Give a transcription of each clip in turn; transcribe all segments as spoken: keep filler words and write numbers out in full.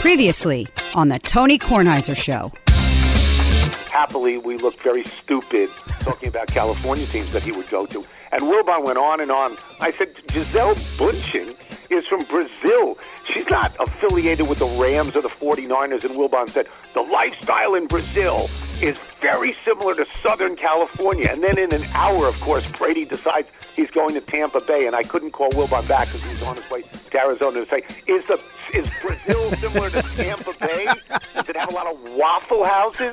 Previously on the Tony Kornheiser Show. Happily, we looked very stupid talking about California teams that he would go to. And Wilbon went on and on. I said, Gisele Bündchen is from Brazil. She's not affiliated with the Rams or the forty-niners. And Wilbon said, the lifestyle in Brazil is very similar to Southern California. And then in an hour, of course, Brady decides he's going to Tampa Bay. And I couldn't call Wilbon back because he was on his way to Arizona to say, is the is Brazil similar to Tampa Bay? Does it have a lot of Waffle Houses?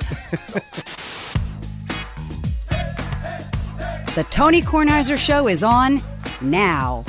The Tony Kornheiser Show is on now.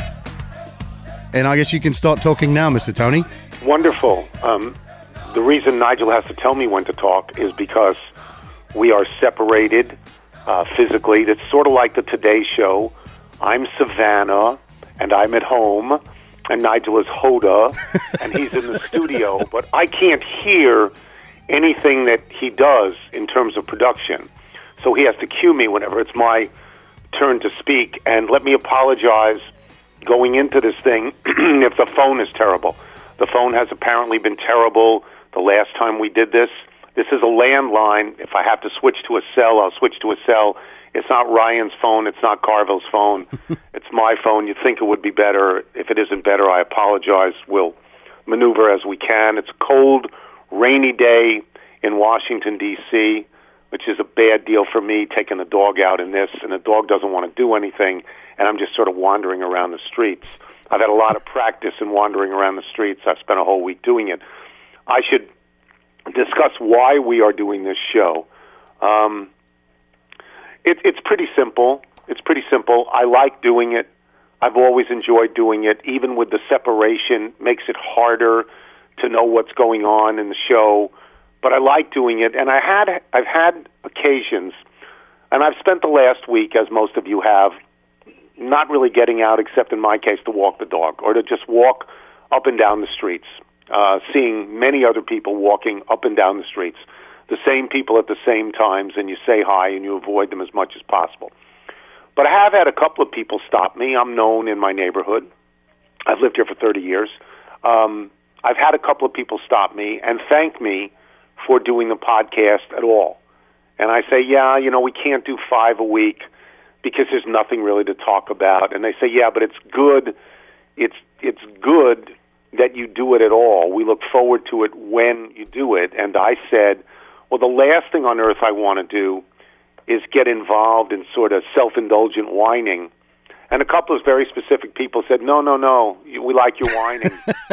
And I guess you can start talking now, Mister Tony. Wonderful. Um, the reason Nigel has to tell me when to talk is because we are separated uh, physically. It's sort of like the Today Show. I'm Savannah, and I'm at home, and Nigel is Hoda, and he's in the studio. But I can't hear anything that he does in terms of production. So he has to cue me whenever it's my turn to speak. And let me apologize going into this thing if the phone is terrible. The phone has apparently been terrible the last time we did this. This is a landline. If I have to switch to a cell, I'll switch to a cell. It's not Ryan's phone. It's not Carville's phone. It's my phone. You'd think it would be better. If it isn't better, I apologize. We'll maneuver as we can. It's a cold, rainy day in Washington, D C, which is a bad deal for me, taking the dog out in this, and the dog doesn't want to do anything, and I'm just sort of wandering around the streets. I've had a lot of practice in wandering around the streets. I've spent a whole week doing it. I should discuss why we are doing this show. Um, it, it's pretty simple. It's pretty simple. I like doing it. I've always enjoyed doing it. Even with the separation, makes it harder to know what's going on in the show. But I like doing it, and I had, I've had occasions, and I've spent the last week, as most of you have, not really getting out, except in my case, to walk the dog, or to just walk up and down the streets, uh, seeing many other people walking up and down the streets, the same people at the same times, and you say hi, and you avoid them as much as possible. But I have had a couple of people stop me. I'm known in my neighborhood. I've lived here for thirty years. Um, I've had a couple of people stop me and thank me for doing the podcast at all. And I say, yeah, you know, we can't do five a week because there's nothing really to talk about. And they say, yeah, but it's good. It's it's good that you do it at all. We look forward to it when you do it. And I said, well, the last thing on earth I want to do is get involved in sort of self-indulgent whining. And a couple of very specific people said, no, no, no, we like your whining.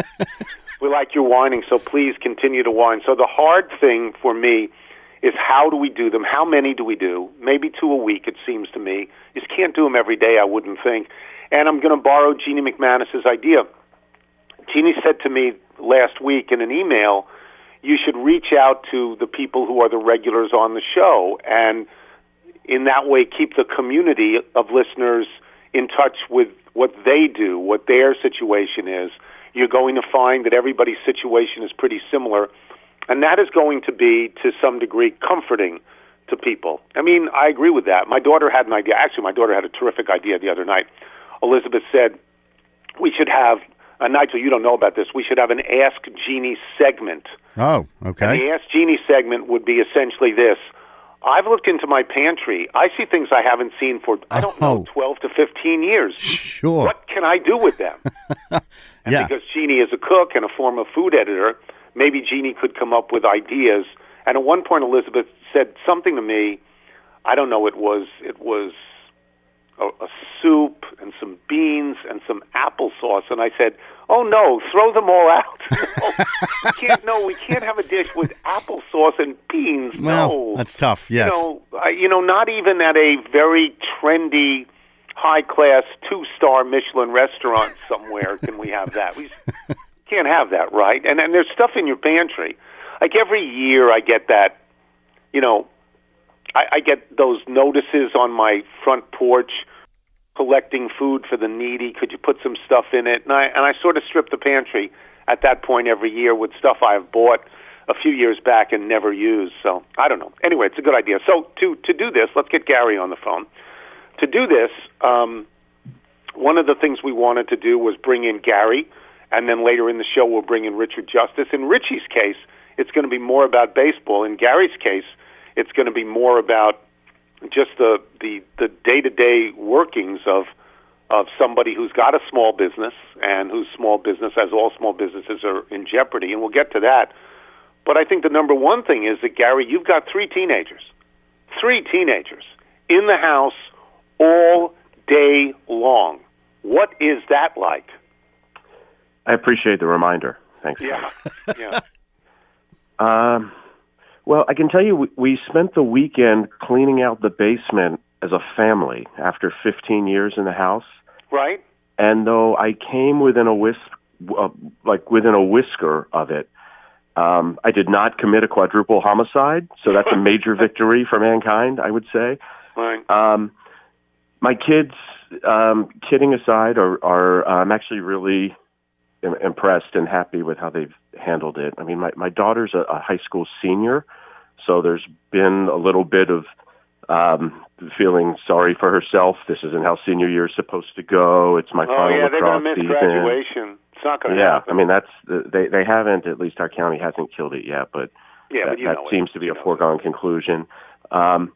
We like your whining, so please continue to whine. So the hard thing for me is how do we do them? How many do we do? Maybe two a week, it seems to me. You just can't do them every day, I wouldn't think. And I'm going to borrow Jeannie McManus's idea. Jeannie said to me last week in an email, you should reach out to the people who are the regulars on the show, and in that way keep the community of listeners in touch with what they do, what their situation is. You're going to find that everybody's situation is pretty similar, and that is going to be, to some degree, comforting to people. I mean, I agree with that. My daughter had an idea. Actually, my daughter had a terrific idea the other night. Elizabeth said, we should have, uh, Nigel, you don't know about this, we should have an Ask Jeannie segment. Oh, okay. And the Ask Jeannie segment would be essentially this. I've looked into my pantry. I see things I haven't seen for, I don't oh. know, twelve to fifteen years. Sure. What can I do with them? And yeah. because Jeannie is a cook and a former food editor, maybe Jeannie could come up with ideas. And at one point, Elizabeth said something to me. I don't know. It was it was a, a soup and some beans and some applesauce. And I said, "Oh no, throw them all out! no, we can't. No, we can't have a dish with applesauce and beans. Well, no, that's tough. Yes. You know, I, you know, not even at a very trendy, high-class, two-star Michelin restaurant somewhere can we have that. We can't have that, right? And and there's stuff in your pantry. Like every year I get that, you know, I, I get those notices on my front porch collecting food for the needy. Could you put some stuff in it? And I, and I sort of strip the pantry at that point every year with stuff I've bought a few years back and never used. So I don't know. Anyway, it's a good idea. So to, to do this, let's get Gary on the phone. To do this, um, one of the things we wanted to do was bring in Gary And then later in the show, we'll bring in Richard Justice. In Richie's case, it's going to be more about baseball. In Gary's case, it's going to be more about just the the, the day-to-day workings of of somebody who's got a small business and whose small business, as all small businesses, are in jeopardy. And we'll get to that. But I think the number one thing is that, Gary, you've got three teenagers, three teenagers in the house all day long. What is that like? I appreciate the reminder. Thanks. Yeah, yeah. um, well, I can tell you we, we spent the weekend cleaning out the basement as a family after fifteen years in the house. Right. And though I came within a whisk, uh, like within a whisker of it, um, I did not commit a quadruple homicide. So that's a major victory for mankind, I would say. Right. Um, my kids, um, kidding aside, are, are uh, I'm actually really im- impressed and happy with how they've handled it. I mean, my, my daughter's a, a high school senior, so there's been a little bit of um, feeling sorry for herself. This isn't how senior year is supposed to go. It's my oh, final yeah, they're lacrosse going to miss season. graduation. It's not going to yeah, happen. I mean, that's they they haven't, at least our county hasn't killed it yet, but yeah, that, but you that know seems it. to be you a know foregone it. conclusion. Um,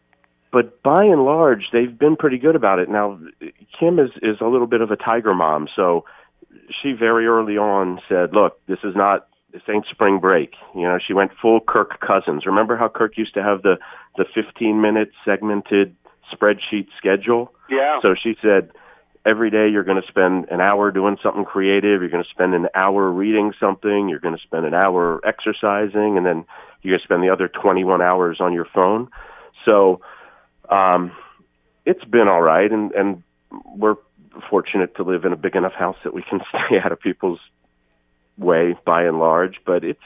but by and large, they've been pretty good about it. Now, Kim is, is a little bit of a tiger mom, so she very early on said, look, this is not, this ain't spring break. You know, she went full Kirk Cousins. Remember how Kirk used to have the, the fifteen-minute segmented spreadsheet schedule? Yeah. So she said, every day you're going to spend an hour doing something creative, you're going to spend an hour reading something, you're going to spend an hour exercising, and then you're going to spend the other twenty-one hours on your phone. So um, it's been all right, and, and we're fortunate to live in a big enough house that we can stay out of people's way by and large. But it's,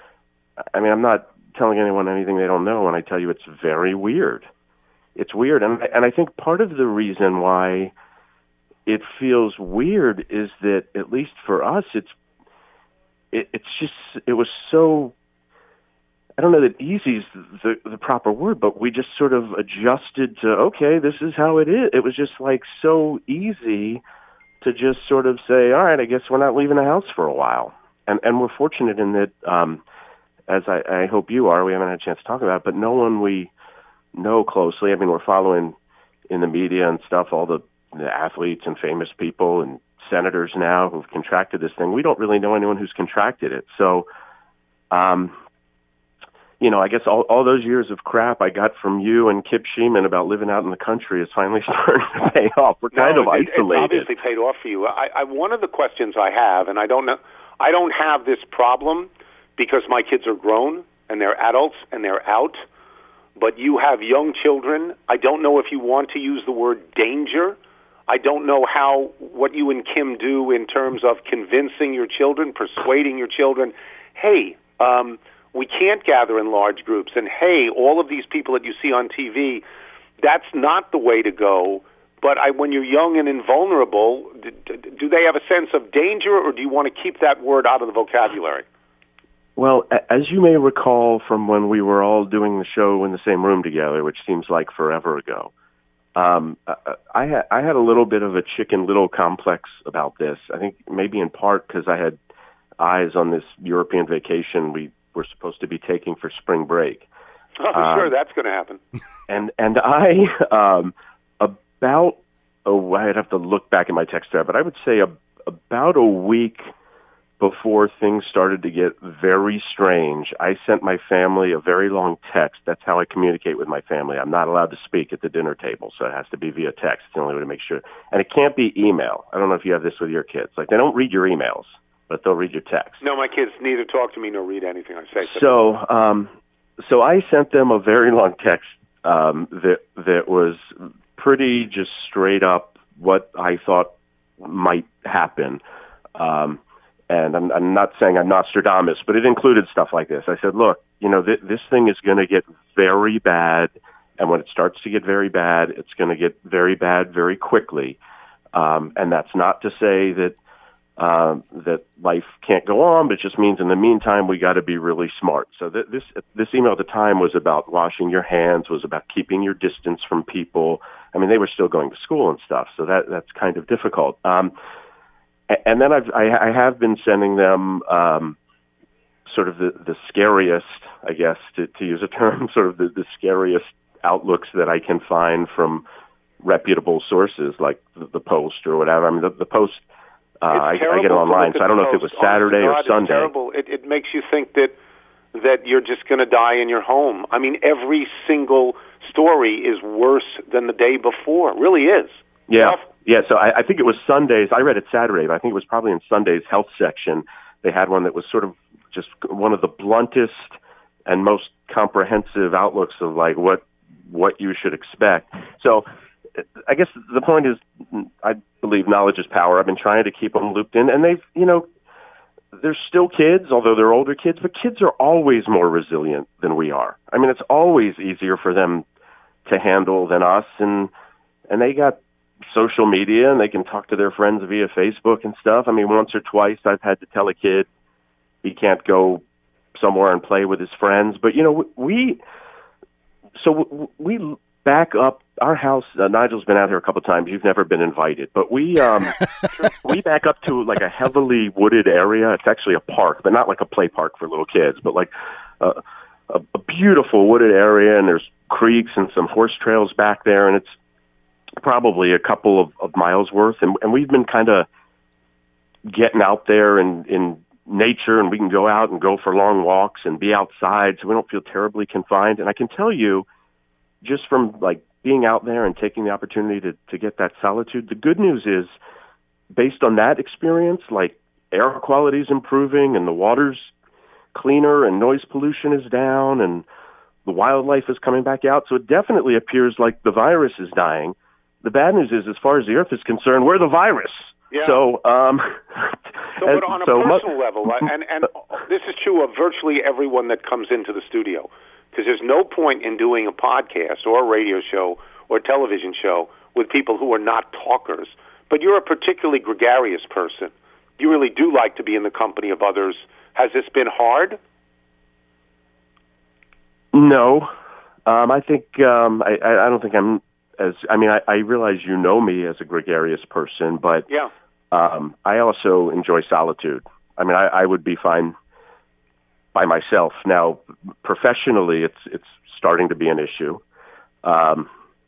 I mean, I'm not telling anyone anything they don't know when I tell you it's very weird. It's weird. And, and I think part of the reason why it feels weird is that, at least for us, it's, it, it's just, it was so, I don't know that easy is the, the proper word, but we just sort of adjusted to, okay, this is how it is. It was just like so easy to just sort of say, all right, I guess we're not leaving the house for a while. And and we're fortunate in that, um, as I, I hope you are, we haven't had a chance to talk about it, but no one we know closely, I mean, we're following in the media and stuff, all the, the athletes and famous people and senators now who've contracted this thing. We don't really know anyone who's contracted it. So, um, you know, I guess all, all those years of crap I got from you and Kip Sheeman about living out in the country is finally starting to pay off. We're kind no, of it, isolated. It's obviously paid off for you. I, I, one of the questions I have, and I don't know, I don't have this problem because my kids are grown and they're adults and they're out, but you have young children. I don't know if you want to use the word danger. I don't know how, what you and Kim do in terms of convincing your children, persuading your children, hey, um, we can't gather in large groups, and hey, all of these people that you see on T V, that's not the way to go. But I, when you're young and invulnerable, do, do they have a sense of danger, or do you want to keep that word out of the vocabulary? Well, as you may recall from when we were all doing the show in the same room together, which seems like forever ago, um, I, had, I had a little bit of a Chicken Little complex about this. I think maybe in part because I had eyes on this European vacation we were supposed to be taking for spring break. Oh, um, sure, that's going to happen. And and I, um, about, oh, I'd have to look back at my text thread, but I would say a, about a week before things started to get very strange, I sent my family a very long text. That's how I communicate with my family. I'm not allowed to speak at the dinner table, so it has to be via text. It's the only way to make sure. And it can't be email. I don't know if you have this with your kids. Like, they don't read your emails, but they'll read your text. No, my kids neither talk to me nor read anything I say. So, um, so I sent them a very long text um, that that was pretty just straight up what I thought might happen. Um, and I'm, I'm not saying I'm Nostradamus, but it included stuff like this. I said, look, you know, th- this thing is going to get very bad, and when it starts to get very bad, it's going to get very bad very quickly. Um, and that's not to say that Um, that life can't go on, but it just means in the meantime we got to be really smart. So th- this this email at the time was about washing your hands, was about keeping your distance from people. I mean, they were still going to school and stuff, so that that's kind of difficult. Um, and then I've, I, I have been sending them um, sort of the, the scariest, I guess, to, to use a term, sort of the, the scariest outlooks that I can find from reputable sources like the, the Post or whatever. I mean, the, the Post, uh, I, I get it online, so I don't know if it was Saturday or Sunday. It's terrible. It, it makes you think that that you're just going to die in your home. I mean, every single story is worse than the day before. It really is. Yeah. Tough. Yeah, so I, I think it was Sunday's. I read it Saturday, but I think it was probably in Sunday's health section. They had one that was sort of just one of the bluntest and most comprehensive outlooks of like what what you should expect. So I guess the point is, I believe knowledge is power. I've been trying to keep them looped in, and they've, you know, they're still kids, although they're older kids, but kids are always more resilient than we are. I mean, it's always easier for them to handle than us, and and they got social media, and they can talk to their friends via Facebook and stuff. I mean, once or twice I've had to tell a kid he can't go somewhere and play with his friends. But, you know, we, so we back up our house. Uh, Nigel's been out here a couple of times. You've never been invited, but we, um, we back up to like a heavily wooded area. It's actually a park, but not like a play park for little kids, but like a, a, a beautiful wooded area. And there's creeks and some horse trails back there. And it's probably a couple of, of miles worth. And, and we've been kind of getting out there in, in nature, and we can go out and go for long walks and be outside, so we don't feel terribly confined. And I can tell you, just from like being out there and taking the opportunity to, to get that solitude, the good news is, based on that experience, like air quality is improving and the water's cleaner and noise pollution is down and the wildlife is coming back out. So it definitely appears like the virus is dying. The bad news is, as far as the earth is concerned, we're the virus. Yeah. So, um, so but on a so personal mu- level, and, and this is true of virtually everyone that comes into the studio, because there's no point in doing a podcast or a radio show or a television show with people who are not talkers. But you're a particularly gregarious person. You really do like to be in the company of others. Has this been hard? No. Um, I think, um, I, I don't think I'm as, I mean, I, I realize you know me as a gregarious person, but yeah. um, I also enjoy solitude. I mean, I, I would be fine by myself. Now, professionally, it's it's starting to be an issue. Um,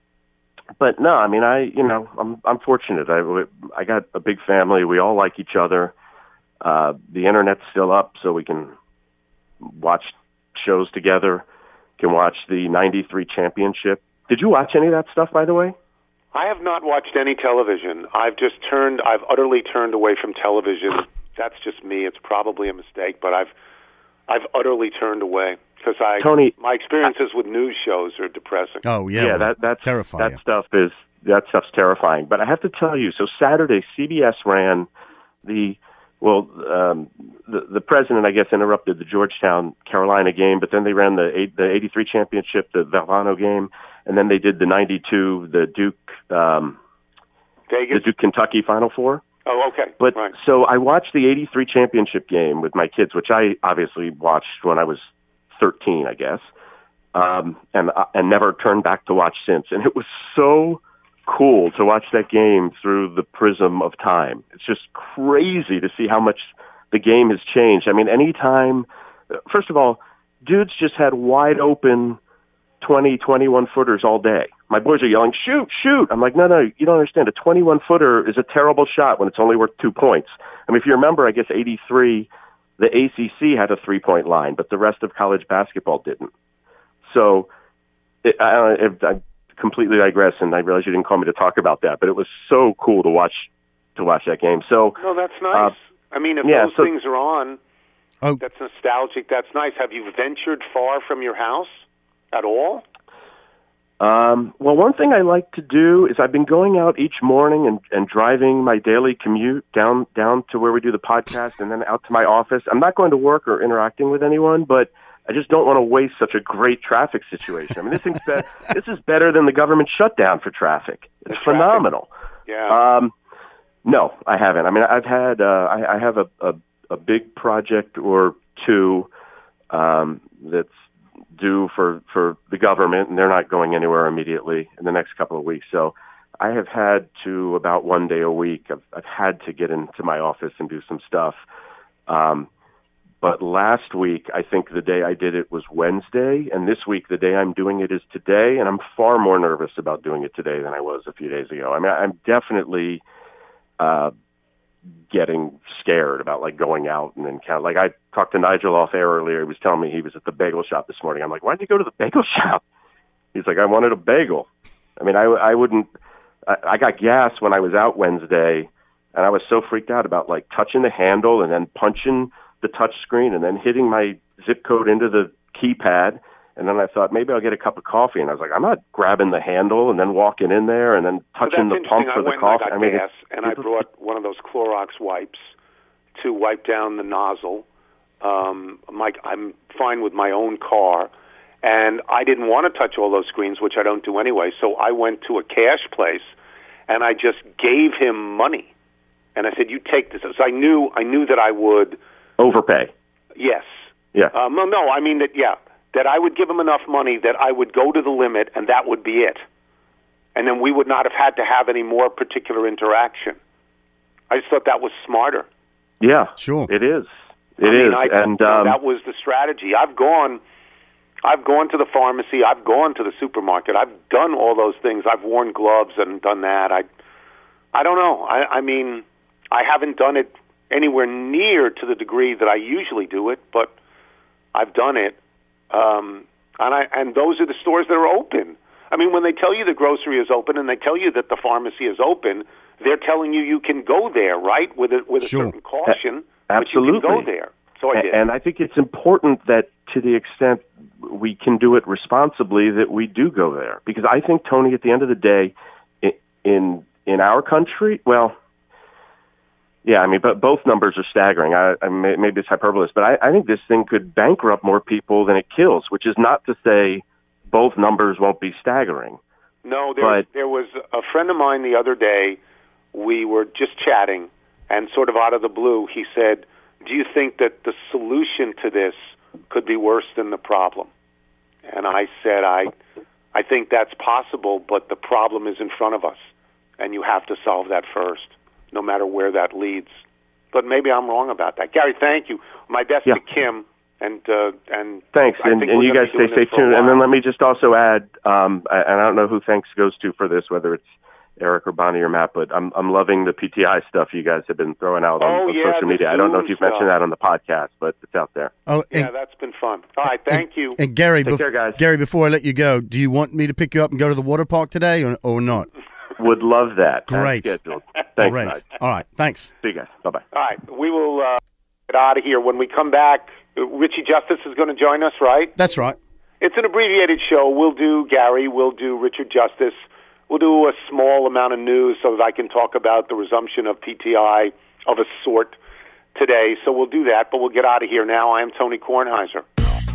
but no, I mean, I you know, I'm I'm fortunate. I I got a big family. We all like each other. Uh, the internet's still up, so we can watch shows together. Can watch the ninety-three championship. Did you watch any of that stuff, by the way? I have not watched any television. I've just turned. I've utterly turned away from television. That's just me. It's probably a mistake, but I've I've utterly turned away because I Tony, my experiences with news shows are depressing. Oh yeah, yeah, well, that that's terrifying. That stuff is that stuff's terrifying. But I have to tell you, so Saturday C B S ran the well, um, the the president I guess interrupted the Georgetown Carolina game, but then they ran the eight, the eighty-three championship, the Valvano game, and then they did the ninety-two, the Duke, um, Vegas? the Duke Kentucky Final Four. Oh, okay. But right. So I watched the eighty-three championship game with my kids, which I obviously watched when I was thirteen, I guess, um, and uh, and never turned back to watch since. And it was so cool to watch that game through the prism of time. It's just crazy to see how much the game has changed. I mean, anytime, first of all, dudes just had wide open twenty, twenty-one footers all day. My boys are yelling, shoot, shoot. I'm like, no, no, you don't understand. A twenty-one footer is a terrible shot when it's only worth two points. I mean, if you remember, I guess eighty-three, the A C C had a three-point line, but the rest of college basketball didn't. So it, I, I completely digress, and I realize you didn't call me to talk about that, but it was so cool to watch to watch that game. So no, that's nice. Uh, I mean, if yeah, those so, things are on, oh. that's nostalgic. That's nice. Have you ventured far from your house at all? Um, well, one thing I like to do is I've been going out each morning and, and driving my daily commute down down to where we do the podcast and then out to my office. I'm not going to work or interacting with anyone, but I just don't want to waste such a great traffic situation. I mean, this thing's be- this is better than the government shutdown for traffic. It's the phenomenal. Traffic. Yeah. Um, no, I haven't. I mean, I've had uh, I, I have a, a a big project or two um, that's due for, for the government, and they're not going anywhere immediately in the next couple of weeks. So I have had to about one day a week. I've, I've had to get into my office and do some stuff. Um, but last week, I think the day I did it was Wednesday, and this week the day I'm doing it is today, and I'm far more nervous about doing it today than I was a few days ago. I mean, I'm definitely uh, getting scared about like going out and then count. Like I talked to Nigel off air earlier. He was telling me he was at the bagel shop this morning. I'm like, why'd you go to the bagel shop? He's like, I wanted a bagel. I mean, I, I wouldn't. I, I got gas when I was out Wednesday, and I was so freaked out about like touching the handle and then punching the touch screen and then hitting my zip code into the keypad. And then I thought maybe I'll get a cup of coffee. And I was like, I'm not grabbing the handle and then walking in there and then touching so the pump for I the went coffee. And I, got I mean, gas, and I brought one of those Clorox wipes to wipe down the nozzle. Um, Mike, I'm fine with my own car. And I didn't want to touch all those screens, which I don't do anyway. So I went to a cash place, and I just gave him money. And I said, "You take this." So I knew, I knew that I would overpay. Yes. Yeah. Um, no, no. I mean that. Yeah, that I would give him enough money that I would go to the limit, and that would be it. And then we would not have had to have any more particular interaction. I just thought that was smarter. Yeah. Sure. It is. It I mean, is. I, and you know, um, that was the strategy. I've gone. I've gone to the pharmacy. I've gone to the supermarket. I've done all those things. I've worn gloves and done that. I, I don't know. I, I mean, I haven't done it anywhere near to the degree that I usually do it, but I've done it. Um, and I and those are the stores that are open. I mean, when they tell you the grocery is open and they tell you that the pharmacy is open, they're telling you you can go there, right, with a, with a Sure. certain caution. Absolutely. But you can go there. So I did. And I think it's important that to the extent we can do it responsibly, that we do go there. Because I think, Tony, at the end of the day, in in our country, well, yeah, I mean, but both numbers are staggering. I, I maybe it's hyperbole, but I, I think this thing could bankrupt more people than it kills, which is not to say both numbers won't be staggering. No, there, but, there was a friend of mine the other day. We were just chatting, and sort of out of the blue, he said, do you think that the solution to this could be worse than the problem? And I said, I, I think that's possible, but the problem is in front of us, and you have to solve that first, no matter where that leads. But maybe I'm wrong about that. Gary, thank you. My best yeah. to Kim. And uh, and thanks, I and, think and we're you gonna guys be stay doing stay this for a tuned. And then while. let me just also add, um, and I don't know who thanks goes to for this, whether it's Eric or Bonnie or Matt, but I'm I'm loving the P T I stuff you guys have been throwing out on, Oh, on yeah, social the media. I don't know if Zoom you've stuff. mentioned that on the podcast, but it's out there. Oh, Yeah, and, that's been fun. All right, thank and, you. And Gary, Take bef- care, guys. Gary, before I let you go, do you want me to pick you up and go to the water park today, or, or not? Would love that. Great. As scheduled. Thanks, Great. guys. All right. Thanks. See you guys. Bye bye. All right, we will uh, get out of here. When we come back, Richie Justice is going to join us, right? That's right. It's an abbreviated show. We'll do Gary. We'll do Richard Justice. We'll do a small amount of news so that I can talk about the resumption of P T I of a sort today. So we'll do that, but we'll get out of here now. I am Tony Kornheiser.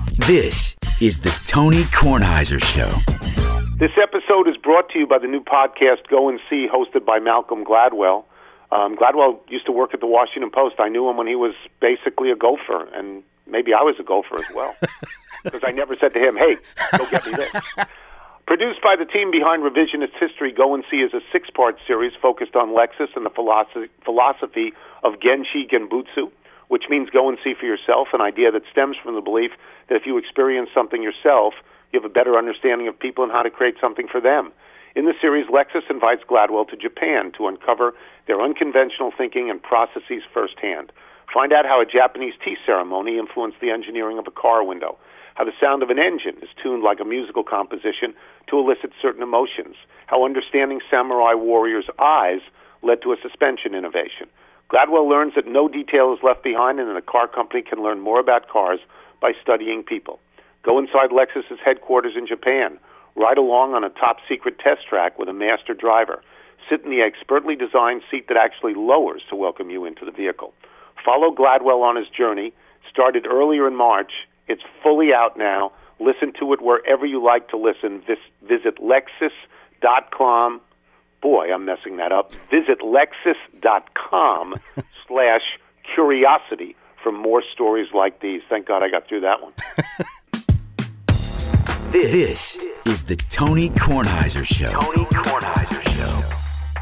This is the Tony Kornheiser Show. This episode is brought to you by the new podcast, Go and See, hosted by Malcolm Gladwell. Um, Gladwell used to work at the Washington Post. I knew him when he was basically a gopher, and maybe I was a gopher as well, because I never said to him, hey, go get me this. Produced by the team behind Revisionist History, Go and See is a six-part series focused on Lexus and the philosophy, philosophy of Genshi Genbutsu, which means go and see for yourself, an idea that stems from the belief that if you experience something yourself, you have a better understanding of people and how to create something for them. In the series, Lexus invites Gladwell to Japan to uncover their unconventional thinking and processes firsthand. Find out how a Japanese tea ceremony influenced the engineering of a car window, how the sound of an engine is tuned like a musical composition to elicit certain emotions, how understanding samurai warriors' eyes led to a suspension innovation. Gladwell learns that no detail is left behind and that a car company can learn more about cars by studying people. Go inside Lexus's headquarters in Japan. Ride along on a top-secret test track with a master driver. Sit in the expertly designed seat that actually lowers to welcome you into the vehicle. Follow Gladwell on his journey. Started earlier in March. It's fully out now. Listen to it wherever you like to listen. Vis- visit Lexus dot com. Boy, I'm messing that up. Visit Lexus dot com slash curiosity for more stories like these. Thank God I got through that one. This is the Tony Kornheiser Show. Tony Kornheiser Show.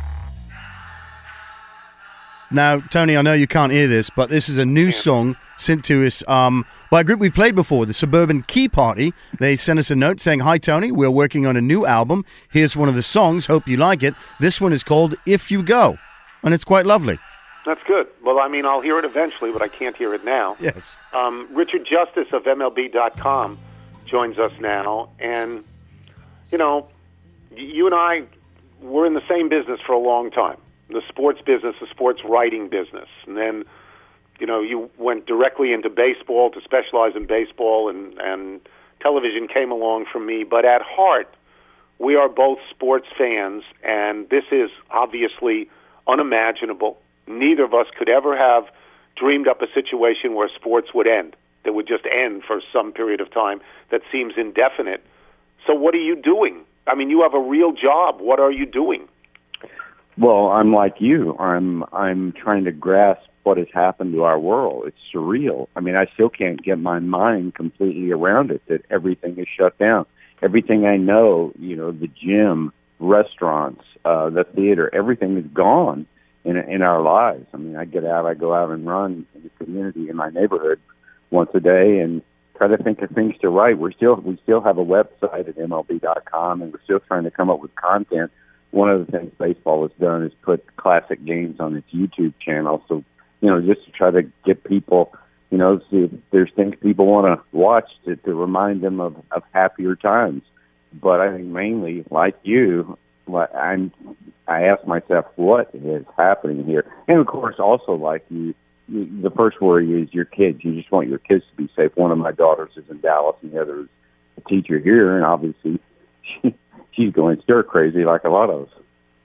Now, Tony, I know you can't hear this, but this is a new song sent to us um, by a group we played before, the Suburban Key Party. They sent us a note saying, "Hi, Tony, we're working on a new album. Here's one of the songs. Hope you like it. This one is called If You Go," and it's quite lovely. That's good. Well, I mean, I'll hear it eventually, but I can't hear it now. Yes. Um, Richard Justice of M L B dot com joins us now, and, you know, you and I, we're in the same business for a long time. The sports business, the sports writing business. And then, you know, you went directly into baseball to specialize in baseball, and, and television came along for me. But at heart, we are both sports fans, and this is obviously unimaginable. Neither of us could ever have dreamed up a situation where sports would end, that would just end for some period of time that seems indefinite. So what are you doing? I mean, you have a real job. What are you doing? Well, I'm like you. I'm I'm trying to grasp what has happened to our world. It's surreal. I mean, I still can't get my mind completely around it, that everything is shut down. Everything I know, you know, the gym, restaurants, uh, the theater, everything is gone in in our lives. I mean, I get out, I go out and run in the community in my neighborhood once a day and try to think of things to write. We're still we still have a website at M L B dot com, and we're still trying to come up with content. One of the things baseball has done is put classic games on its YouTube channel. So, you know, just to try to get people, you know, see if there's things people want to watch to, to remind them of, of happier times. But I think mainly, like you, I'm, I ask myself, what is happening here? And, of course, also like you, you, the first worry is your kids. You just want your kids to be safe. One of my daughters is in Dallas, and the other is a teacher here, and obviously she she's going stir crazy like a lot of us.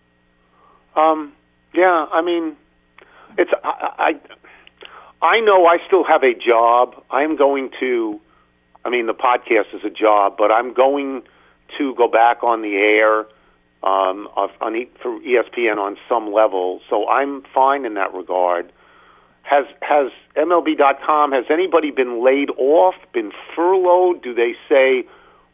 Um, yeah, I mean, it's I, I I know I still have a job. I'm going to, I mean, the podcast is a job, but I'm going to go back on the air um, on e, for E S P N on some level. So I'm fine in that regard. Has has M L B dot com, has anybody been laid off, been furloughed? Do they say,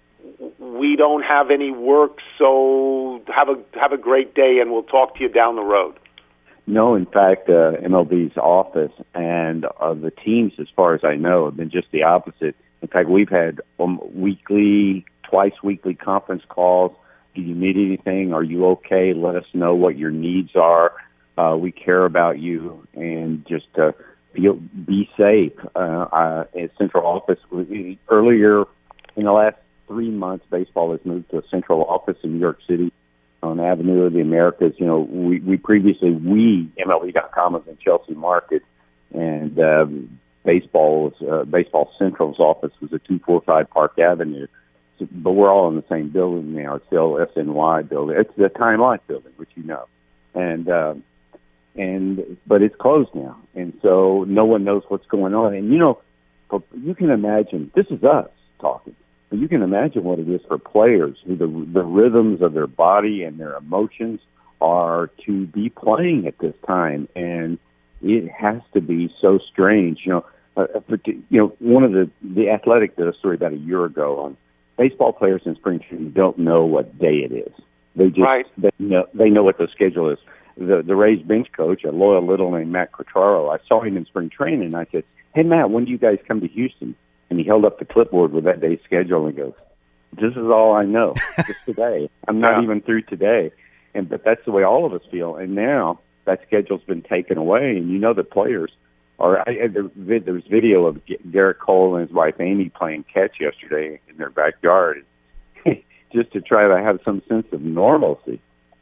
we don't have any work, so have a have a great day, and we'll talk to you down the road? No, in fact, uh, M L B's office and uh, the teams, as far as I know, have been just the opposite. In fact, we've had um, weekly, twice weekly conference calls. Do you need anything? Are you okay? Let us know what your needs are. Uh, we care about you, and just uh, be, be safe. Uh, uh, at Central Office, earlier in the last three months, baseball has moved to a central office in New York City on Avenue of the Americas. You know, we, we previously, we, M L B dot com was in Chelsea Market, and um, baseball was, uh, Baseball Central's office was at two forty-five Park Avenue. So, but we're all in the same building now. It's still S N Y building. It's the Time Life building, which you know. And, um, and, but it's closed now. And so no one knows what's going on. And, you know, you can imagine, this is us talking. But you can imagine what it is for players, who the the rhythms of their body and their emotions are to be playing at this time, and it has to be so strange. You know, uh, you know, one of the the Athletic did a story about a year ago on baseball players in spring training don't know what day it is. They just right. they know they know what the schedule is. The the Rays bench coach, a loyal little named Matt Quatraro, I saw him in spring training, and I said, "Hey Matt, when do you guys come to Houston?" And he held up the clipboard with that day's schedule and goes, "This is all I know, just today. I'm not yeah. even through today." And but that's the way all of us feel. And now that schedule's been taken away, and you know the players are. I, there, there's video of Garrett Cole and his wife Amy playing catch yesterday in their backyard, just to try to have some sense of normalcy.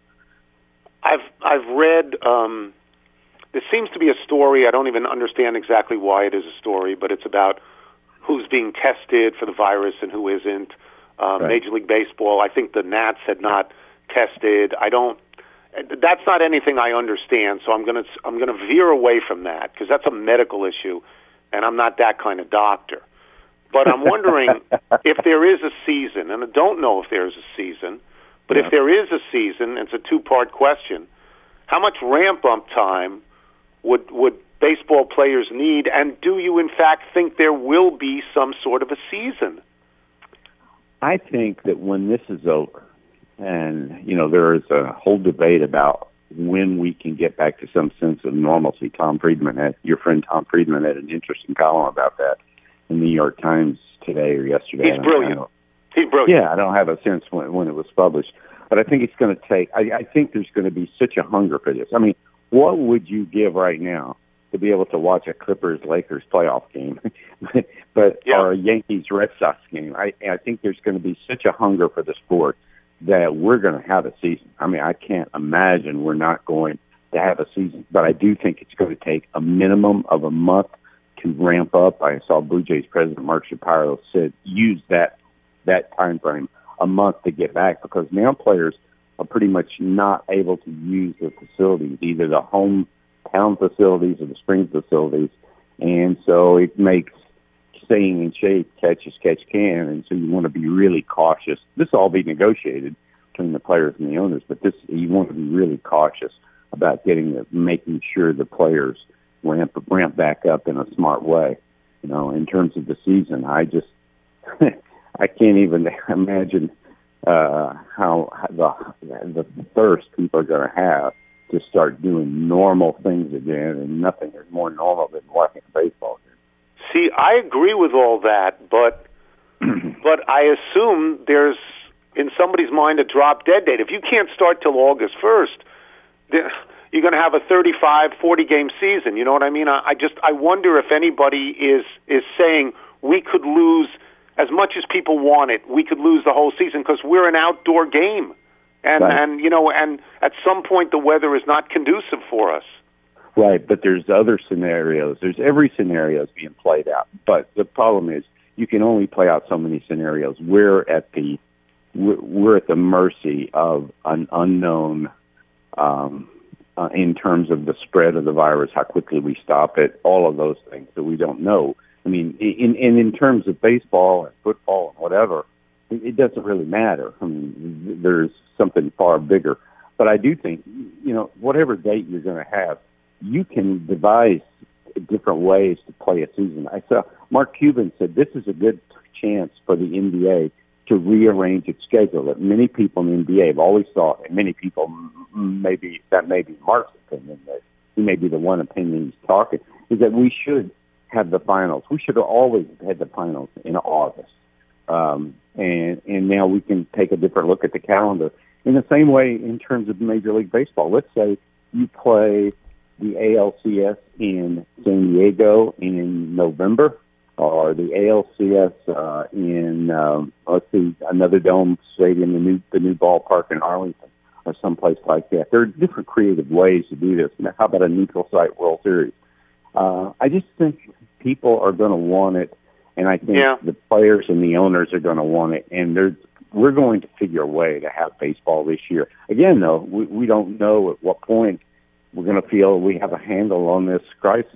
I've I've read. Um, there seems to be a story. I don't even understand exactly why it is a story, but it's about who's being tested for the virus and who isn't. Um, right. Major League Baseball, I think the Nats had not tested. I don't. That's not anything I understand. So I'm going to I'm going to veer away from that because that's a medical issue, and I'm not that kind of doctor. But I'm wondering if there is a season, and I don't know if there is a season. But yeah. if there is a season, it's a two-part question. How much ramp-up time would would baseball players need, and do you in fact think there will be some sort of a season? I think that when this is over, and, you know, there is a whole debate about when we can get back to some sense of normalcy. Tom Friedman had, your friend Tom Friedman had an interesting column about that in the New York Times today or yesterday. He's brilliant. He's brilliant. Yeah, I don't have a sense when, when it was published. But I think it's going to take, I, I think there's going to be such a hunger for this. I mean, what would you give right now to be able to watch a Clippers-Lakers playoff game, but yeah. or a Yankees-Red Sox game? I, I think there's going to be such a hunger for the sport that we're going to have a season. I mean, I can't imagine we're not going to have a season, but I do think it's going to take a minimum of a month to ramp up. I saw Blue Jays president Mark Shapiro said use that that time frame, a month, to get back, because now players are pretty much not able to use the facilities, either the hometown facilities or the spring facilities, and so it makes staying in shape catch as catch can, and so you want to be really cautious. This will all be negotiated between the players and the owners, but this you want to be really cautious about getting the, making sure the players ramp ramp back up in a smart way. You know, in terms of the season, I just I can't even imagine uh, how the the thirst people are going to have to start doing normal things again, and nothing is more normal than watching a baseball game. See, I agree with all that, but but I assume there's in somebody's mind a drop dead date. If you can't start till August first, you're going to have a thirty-five, forty game season. You know what I mean? I, I just I wonder if anybody is is saying we could lose as much as people want it. We could lose the whole season because we're an outdoor game, and right. and you know, and at some point the weather is not conducive for us. Right, but there's other scenarios. There's every scenario is being played out. But the problem is you can only play out so many scenarios. We're at the we're, we're at the mercy of an unknown um, uh, in terms of the spread of the virus, how quickly we stop it, all of those things that we don't know. I mean, in in, in terms of baseball and football and whatever, it, it doesn't really matter. I mean, there's something far bigger. But I do think, you know, whatever date you're going to have, you can devise different ways to play a season. I saw Mark Cuban said this is a good chance for the N B A to rearrange its schedule. That many people in the N B A have always thought, and many people, maybe that may be Mark's opinion, that he may be the one opinion he's talking, is that we should have the finals. We should have always had the finals in August. Um, and, and now we can take a different look at the calendar. In the same way, in terms of Major League Baseball, let's say you play the A L C S in San Diego in November, or the A L C S uh, in, um, let's see, another dome stadium, the new the new ballpark in Arlington, or someplace like that. There are different creative ways to do this. How about a neutral site World Series? Uh, I just think people are going to want it, and I think yeah. the players and the owners are going to want it, and they're, we're going to figure a way to have baseball this year. Again, though, we, we don't know at what point we're going to feel we have a handle on this crisis.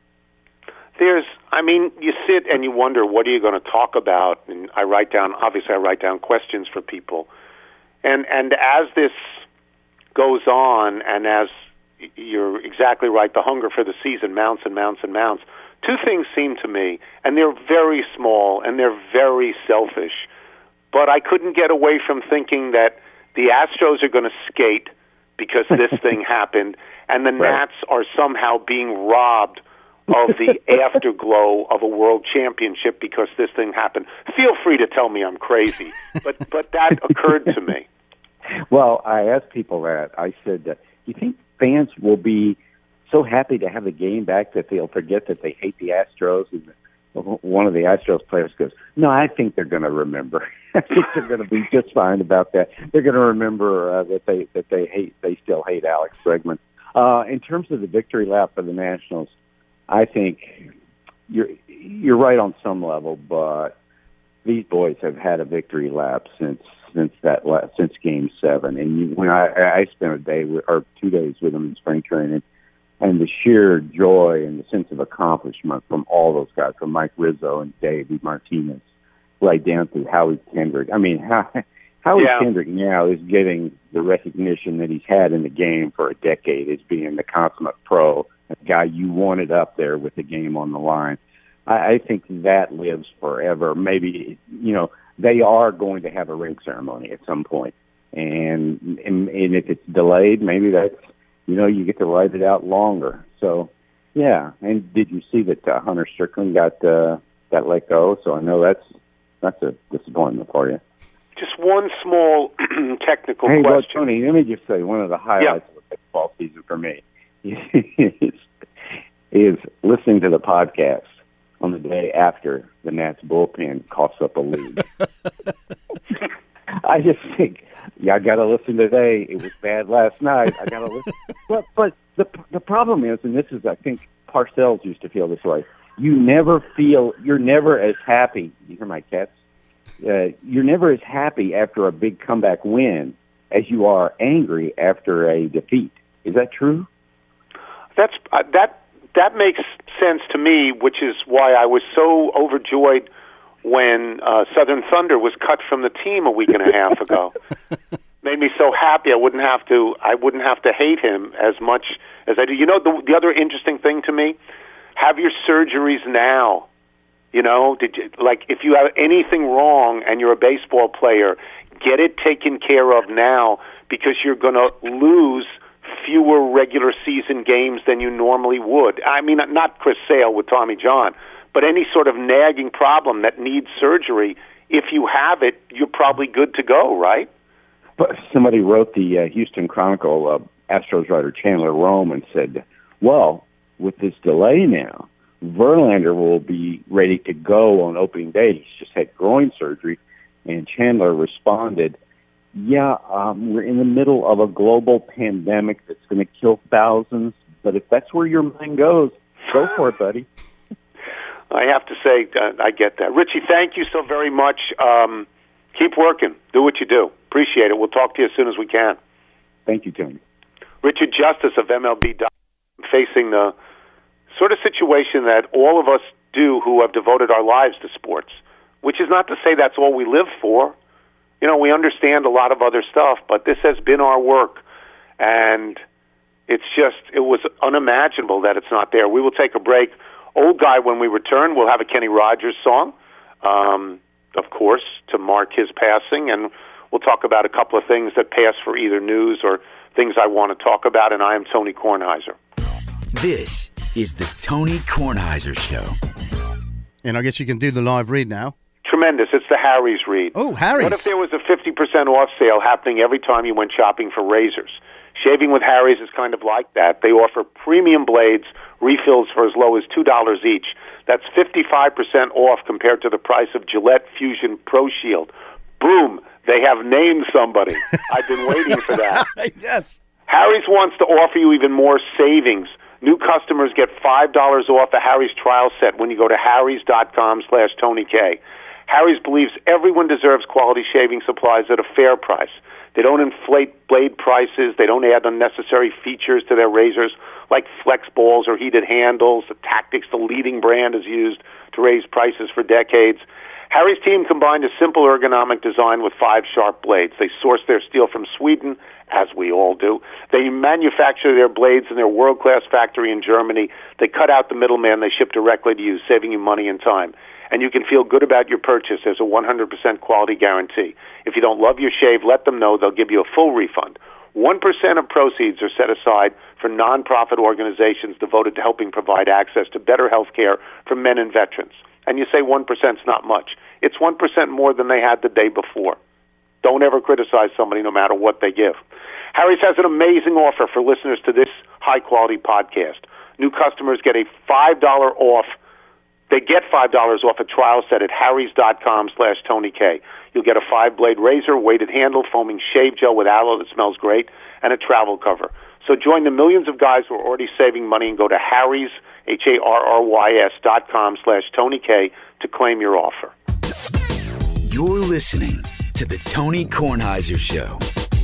There's, I mean, you sit and you wonder, what are you going to talk about? And I write down, obviously I write down questions for people. And and as this goes on, and as you're exactly right, the hunger for the season mounts and mounts and mounts, two things seem to me, and they're very small and they're very selfish, but I couldn't get away from thinking that the Astros are going to skate because this thing happened, and the Right. Nats are somehow being robbed of the afterglow of a world championship because this thing happened. Feel free to tell me I'm crazy, but but that occurred to me. Well, I asked people that. I said, uh, do you think fans will be so happy to have the game back that they'll forget that they hate the Astros? And one of the Astros players goes, no, I think they're going to remember. I think they're going to be just fine about that. They're going to remember uh, that they that they hate they still hate Alex Bregman. Uh, in terms of the victory lap for the Nationals, I think you're you're right on some level, but these boys have had a victory lap since since that since Game Seven. And you, when I, I spent a day with, or two days with them in spring training, and the sheer joy and the sense of accomplishment from all those guys, from Mike Rizzo and Davey Martinez, right down to Howie Kendrick. I mean, how, Howie yeah. Kendrick now is getting the recognition that he's had in the game for a decade as being the consummate pro, a guy you wanted up there with the game on the line. I, I think that lives forever. Maybe, you know, they are going to have a ring ceremony at some point. And, and and if it's delayed, maybe that's, you know, you get to ride it out longer. So, yeah. And did you see that uh, Hunter Strickland got uh, got let go? So I know that's that's a disappointment for you. Just one small technical hey, question. Well, Tony, let me just say one of the highlights yeah. of the baseball season for me is, is listening to the podcast on the day after the Nats bullpen coughs up a lead. I just think, yeah, I got to listen today. It was bad last night. I got to listen. But but the the problem is, and this is, I think, Parcells used to feel this way. You never feel, you're never as happy. You hear my cats? Uh, you're never as happy after a big comeback win as you are angry after a defeat. Is that true? That's uh, that that makes sense to me, which is why I was so overjoyed when uh, Southern Thunder was cut from the team a week and a half ago. Made me so happy I wouldn't have to I wouldn't have to hate him as much as I do. You know, the, the other interesting thing to me, have your surgeries now. You know, did you, like if you have anything wrong and you're a baseball player, get it taken care of now, because you're going to lose fewer regular season games than you normally would. I mean, not Chris Sale with Tommy John, but any sort of nagging problem that needs surgery, if you have it, you're probably good to go, right? But somebody wrote the uh, Houston Chronicle, uh, Astros writer Chandler Rome, and said, well, with this delay now, Verlander will be ready to go on opening day. He's just had groin surgery. And Chandler responded, yeah, um, we're in the middle of a global pandemic that's going to kill thousands, but if that's where your mind goes, go for it, buddy. I have to say, uh, I get that. Richie, thank you so very much. Um, keep working. Do what you do. Appreciate it. We'll talk to you as soon as we can. Thank you, Tony. Richard Justice of M L B dot com, facing the sort of situation that all of us do who have devoted our lives to sports, which is not to say that's all we live for. You know, we understand a lot of other stuff, but this has been our work, and it's just, it was unimaginable that it's not there. We will take a break. Old Guy, when we return, we'll have a Kenny Rogers song, um, of course, to mark his passing, and we'll talk about a couple of things that pass for either news or things I want to talk about, and I am Tony Kornheiser. This is the Tony Kornheiser Show. And I guess you can do the live read now. Tremendous. It's the Harry's read. Oh, Harry's. What if there was a fifty percent off sale happening every time you went shopping for razors? Shaving with Harry's is kind of like that. They offer premium blades, refills for as low as two dollars each. That's fifty-five percent off compared to the price of Gillette Fusion Pro Shield. Boom. They have named somebody. I've been waiting for that. Yes. Harry's wants to offer you even more savings. New customers get five dollars off a Harry's trial set when you go to harrys.com slash Tony K. Harry's believes everyone deserves quality shaving supplies at a fair price. They don't inflate blade prices. They don't add unnecessary features to their razors like flex balls or heated handles, the tactics the leading brand has used to raise prices for decades. Harry's team combined a simple ergonomic design with five sharp blades. They source their steel from Sweden, as we all do. They manufacture their blades in their world-class factory in Germany. They cut out the middleman. They ship directly to you, saving you money and time. And you can feel good about your purchase. There's a one hundred percent quality guarantee. If you don't love your shave, let them know. They'll give you a full refund. one percent of proceeds are set aside for nonprofit organizations devoted to helping provide access to better health care for men and veterans. And you say one percent is not much. It's one percent more than they had the day before. Don't ever criticize somebody no matter what they give. Harry's has an amazing offer for listeners to this high-quality podcast. New customers get a five dollars off. They get five dollars off a trial set at harrys.com slash Tony K. You'll get a five-blade razor, weighted handle, foaming shave gel with aloe that smells great, and a travel cover. So join the millions of guys who are already saving money and go to Harry's, H A R R Y S dot com slash Tony K to claim your offer. You're listening to the Tony Kornheiser Show.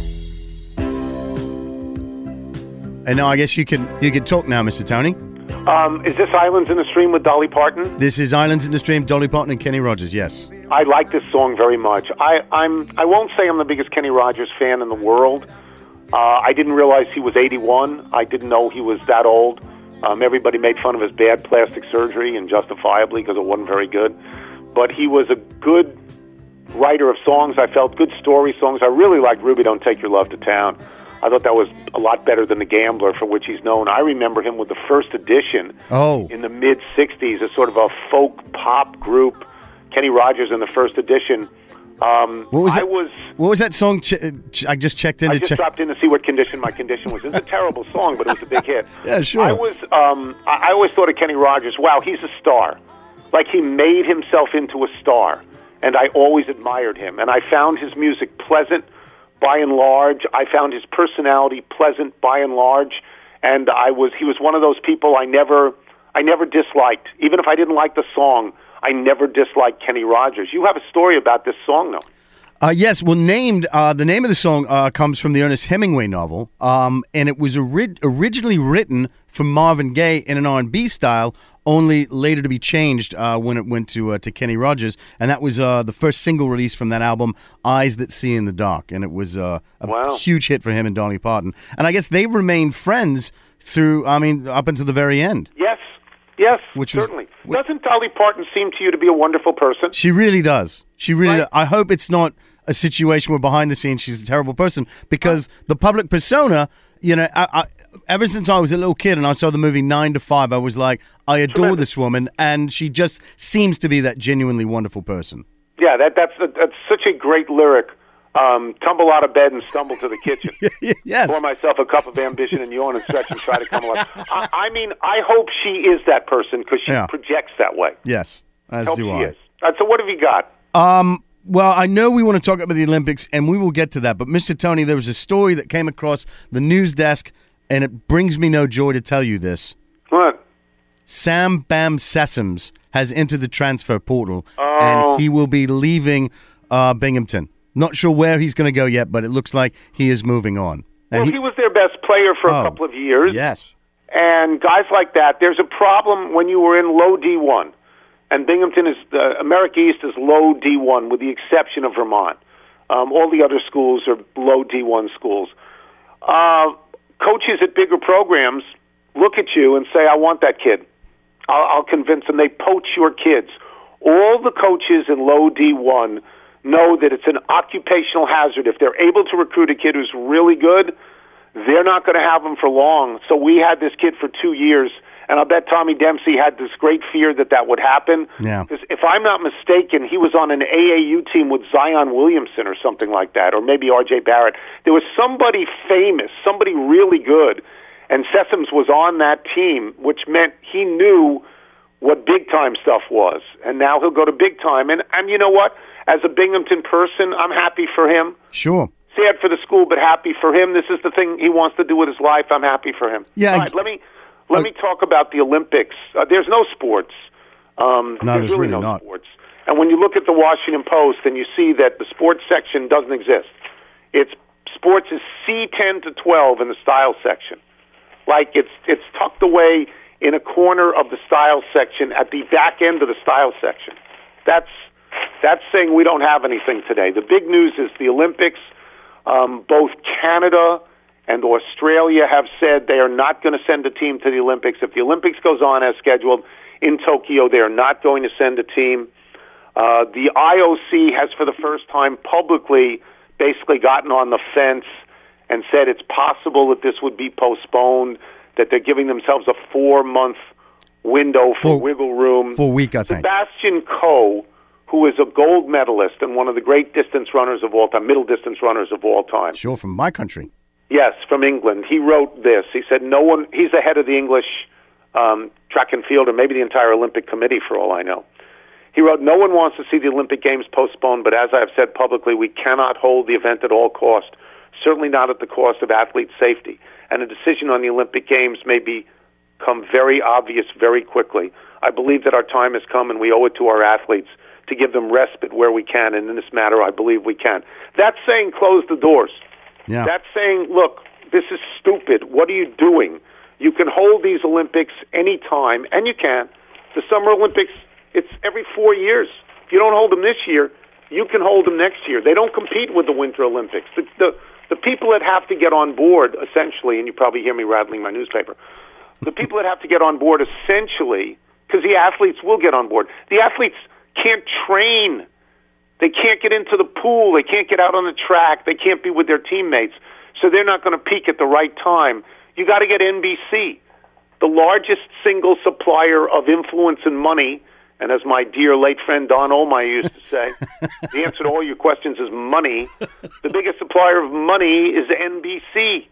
And now I guess you can you can talk now, Mister Tony. Um, is this Islands in the Stream with Dolly Parton? This is Islands in the Stream, Dolly Parton and Kenny Rogers, yes. I like this song very much. I, I'm, I won't say I'm the biggest Kenny Rogers fan in the world. Uh, I didn't realize he was eighty-one. I didn't know he was that old. Um, everybody made fun of his bad plastic surgery, and justifiably, because it wasn't very good. But he was a good writer of songs. I felt good story songs. I really liked Ruby Don't Take Your Love to Town. I thought that was a lot better than The Gambler, for which he's known. I remember him with the First Edition oh. in the mid-sixties, as sort of a folk pop group. Kenny Rogers in the First Edition. Um, what was that? I was, what was that song? Ch- ch- I just checked in. I to just check. dropped in to see what condition my condition was. It was a terrible song, but it was a big hit. Yeah, sure. I was. Um, I, I always thought of Kenny Rogers. Wow, he's a star. Like, he made himself into a star, and I always admired him. And I found his music pleasant, by and large. I found his personality pleasant, by and large. And I was. He was one of those people I never. I never disliked, even if I didn't like the song. I never disliked Kenny Rogers. You have a story about this song, though. Uh, yes, well, named uh, the name of the song uh, comes from the Ernest Hemingway novel, um, and it was ori- originally written for Marvin Gaye in an R and B style, only later to be changed uh, when it went to uh, to Kenny Rogers, and that was uh, the first single release from that album, Eyes That See in the Dark, and it was uh, a Wow. huge hit for him and Dolly Parton. And I guess they remained friends through, I mean, up until the very end. Yes, yes, Which was- certainly. Doesn't Dolly Parton seem to you to be a wonderful person? She really does. She really. Right. Does. I hope it's not a situation where behind the scenes she's a terrible person, because the public persona, you know, I, I, ever since I was a little kid and I saw the movie Nine to Five, I was like, I adore Tremendous. this woman, and she just seems to be that genuinely wonderful person. Yeah, that that's that's such a great lyric. Um, tumble out of bed and stumble to the kitchen. Yes. Pour myself a cup of ambition and yawn and stretch and try to come alive. I, I mean, I hope she is that person, because she Yeah. projects that way. Yes. As Hope do she I. is. All right, so what have you got? Um, well, I know we want to talk about the Olympics, and we will get to that. But, Mister Tony, there was a story that came across the news desk, and it brings me no joy to tell you this. What? Sam Bam Sessoms has entered the transfer portal, Oh. and he will be leaving uh, Binghamton. Not sure where he's going to go yet, but it looks like he is moving on. And Well, he, was their best player for Oh, a couple of years. Yes. And guys like that, there's a problem when you were in low D one. And Binghamton is, uh, America East is low D one, with the exception of Vermont. Um, all the other schools are low D one schools. Uh, coaches at bigger programs look at you and say, I want that kid. I'll, I'll convince them. They poach your kids. All the coaches in low D one know that it's an occupational hazard. If they're able to recruit a kid who's really good, they're not going to have him for long. So we had this kid for two years, and I'll bet Tommy Dempsey had this great fear that that would happen. Yeah. Because if I'm not mistaken, he was on an A A U team with Zion Williamson or something like that, or maybe R J Barrett. There was somebody famous, somebody really good, and Sessoms was on that team, which meant he knew what big-time stuff was. And now he'll go to big-time. And, and you know what? As a Binghamton person, I'm happy for him. Sure. Sad for the school, but happy for him. This is the thing he wants to do with his life. I'm happy for him. Yeah, All I- right, let me let uh, me talk about the Olympics. Uh, there's no sports. Um, No, there's really really no not. sports. And when you look at the Washington Post and you see that the sports section doesn't exist, it's sports is C ten to twelve in the style section. Like it's it's tucked away in a corner of the style section at the back end of the style section. That's that's saying we don't have anything today. The big news is the Olympics. Um, both Canada and Australia have said they are not going to send a team to the Olympics. If the Olympics goes on as scheduled in Tokyo, they are not going to send a team. Uh, the I O C has, for the first time publicly, basically gotten on the fence and said it's possible that this would be postponed, that they're giving themselves a four-month window for Four- wiggle room. For a week, I think. Sebastian Coe, who is a gold medalist and one of the great distance runners of all time, middle distance runners of all time. Sure, from my country. Yes, from England. He wrote this. He said, "No one." He's the head of the English um, track and field, or maybe the entire Olympic Committee, for all I know. He wrote, "No one wants to see the Olympic Games postponed, but as I have said publicly, we cannot hold the event at all cost. Certainly not at the cost of athlete safety. And a decision on the Olympic Games may become very obvious very quickly. I believe that our time has come, and we owe it to our athletes to give them respite where we can, and in this matter, I believe we can." That's saying close the doors. Yeah. That's saying, look, this is stupid. What are you doing? You can hold these Olympics any time, and you can. The Summer Olympics, it's every four years. If you don't hold them this year, you can hold them next year. They don't compete with the Winter Olympics. The, the, the people that have to get on board, essentially, and you probably hear me rattling my newspaper, the people that have to get on board, essentially, because the athletes will get on board. The athletes can't train They can't get into the pool. They can't get out on the track. They can't be with their teammates. So they're not going to peak at the right time. You got to get N B C, the largest single supplier of influence and money. And as my dear late friend Don Olmeyer used to say, the answer to all your questions is money. The biggest supplier of money is N B C.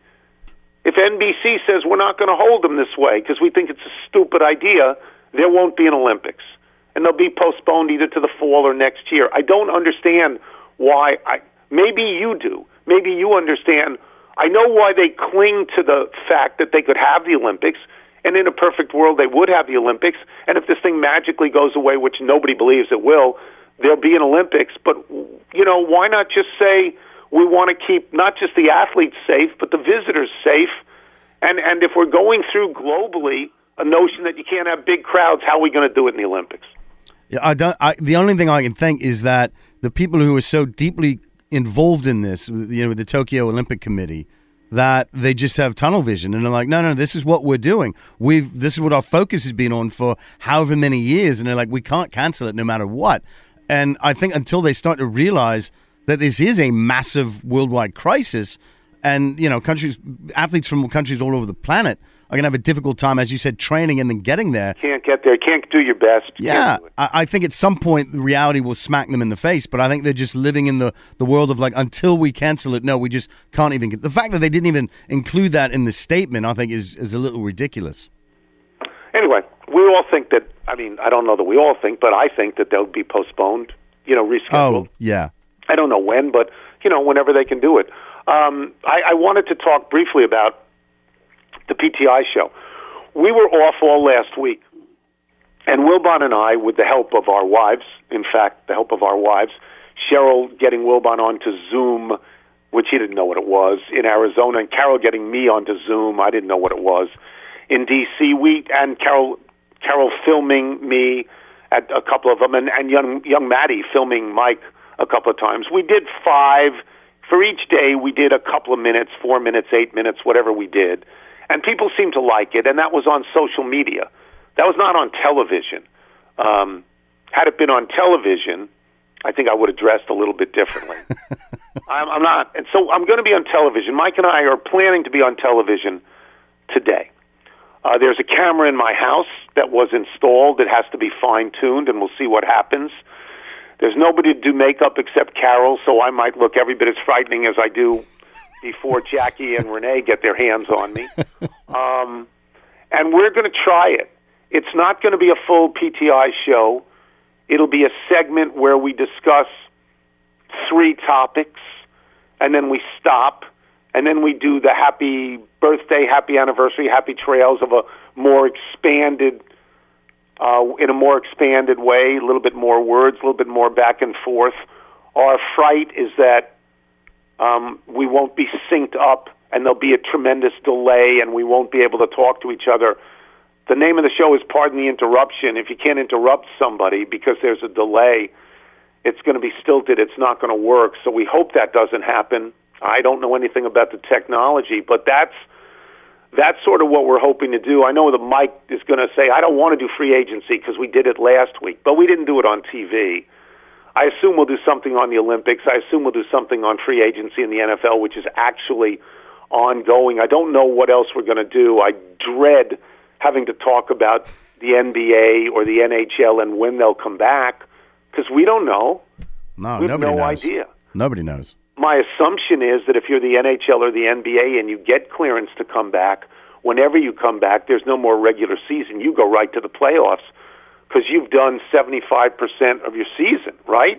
If N B C says we're not going to hold them this way because we think it's a stupid idea, there won't be an Olympics. And they'll be postponed either to the fall or next year. I don't understand why. I, maybe you do. Maybe you understand. I know why they cling to the fact that they could have the Olympics, and in a perfect world they would have the Olympics, and if this thing magically goes away, which nobody believes it will, there'll be an Olympics. But, you know, why not just say we want to keep not just the athletes safe, but the visitors safe? And, and if we're going through globally a notion that you can't have big crowds, how are we going to do it in the Olympics? Yeah, I don't. I, the only thing I can think is that the people who are so deeply involved in this, you know, with the Tokyo Olympic Committee, that they just have tunnel vision and they're like, no, no, this is what we're doing. We've this is what our focus has been on for however many years, and they're like, we can't cancel it no matter what. And I think until they start to realize that this is a massive worldwide crisis, and you know, countries, athletes from countries all over the planet are going to have a difficult time, as you said, training and then getting there. Can't get there. Can't do your best. Yeah, I, I think at some point the reality will smack them in the face, but I think they're just living in the, the world of like, until we cancel it, no, we just can't even get... The fact that they didn't even include that in the statement, I think, is, is a little ridiculous. Anyway, we all think that, I mean, I don't know that we all think, but I think that they'll be postponed, you know, rescheduled. Oh, yeah. I don't know when, but, you know, whenever they can do it. Um, I, I wanted to talk briefly about the P T I show. We were off all last week, and Wilbon and I, with the help of our wives, in fact, the help of our wives, Cheryl getting Wilbon onto Zoom, which he didn't know what it was, in Arizona, and Carol getting me onto Zoom, I didn't know what it was, in D C, we, and Carol Carol filming me at a couple of them, and, and young, young Maddie filming Mike a couple of times. We did five. For each day, we did a couple of minutes, four minutes, eight minutes, whatever we did. And people seemed to like it, and that was on social media. That was not on television. Um, had it been on television, I think I would have dressed a little bit differently. I'm, I'm not, and so I'm going to be on television. Mike and I are planning to be on television today. Uh, there's a camera in my house that was installed. It has to be fine-tuned, and we'll see what happens. There's nobody to do makeup except Carol, so I might look every bit as frightening as I do before Jackie and Renee get their hands on me. Um, and we're going to try it. It's not going to be a full P T I show. It'll be a segment where we discuss three topics, and then we stop, and then we do the happy birthday, happy anniversary, happy trails of a more expanded, uh, in a more expanded way, a little bit more words, a little bit more back and forth. Our fright is that Um, we won't be synced up, and there'll be a tremendous delay, and we won't be able to talk to each other. The name of the show is Pardon the Interruption. If you can't interrupt somebody because there's a delay, it's going to be stilted. It's not going to work. So we hope that doesn't happen. I don't know anything about the technology, but that's that's sort of what we're hoping to do. I know that Mike is going to say, I don't want to do free agency because we did it last week, but we didn't do it on T V. I assume we'll do something on the Olympics. I assume we'll do something on free agency in the N F L, which is actually ongoing. I don't know what else we're going to do. I dread having to talk about the N B A or the N H L and when they'll come back, because we don't know. No, we have nobody no knows. idea. Nobody knows. My assumption is that if you're the N H L or the N B A and you get clearance to come back, whenever you come back, there's no more regular season. You go right to the playoffs, because you've done seventy-five percent of your season, right?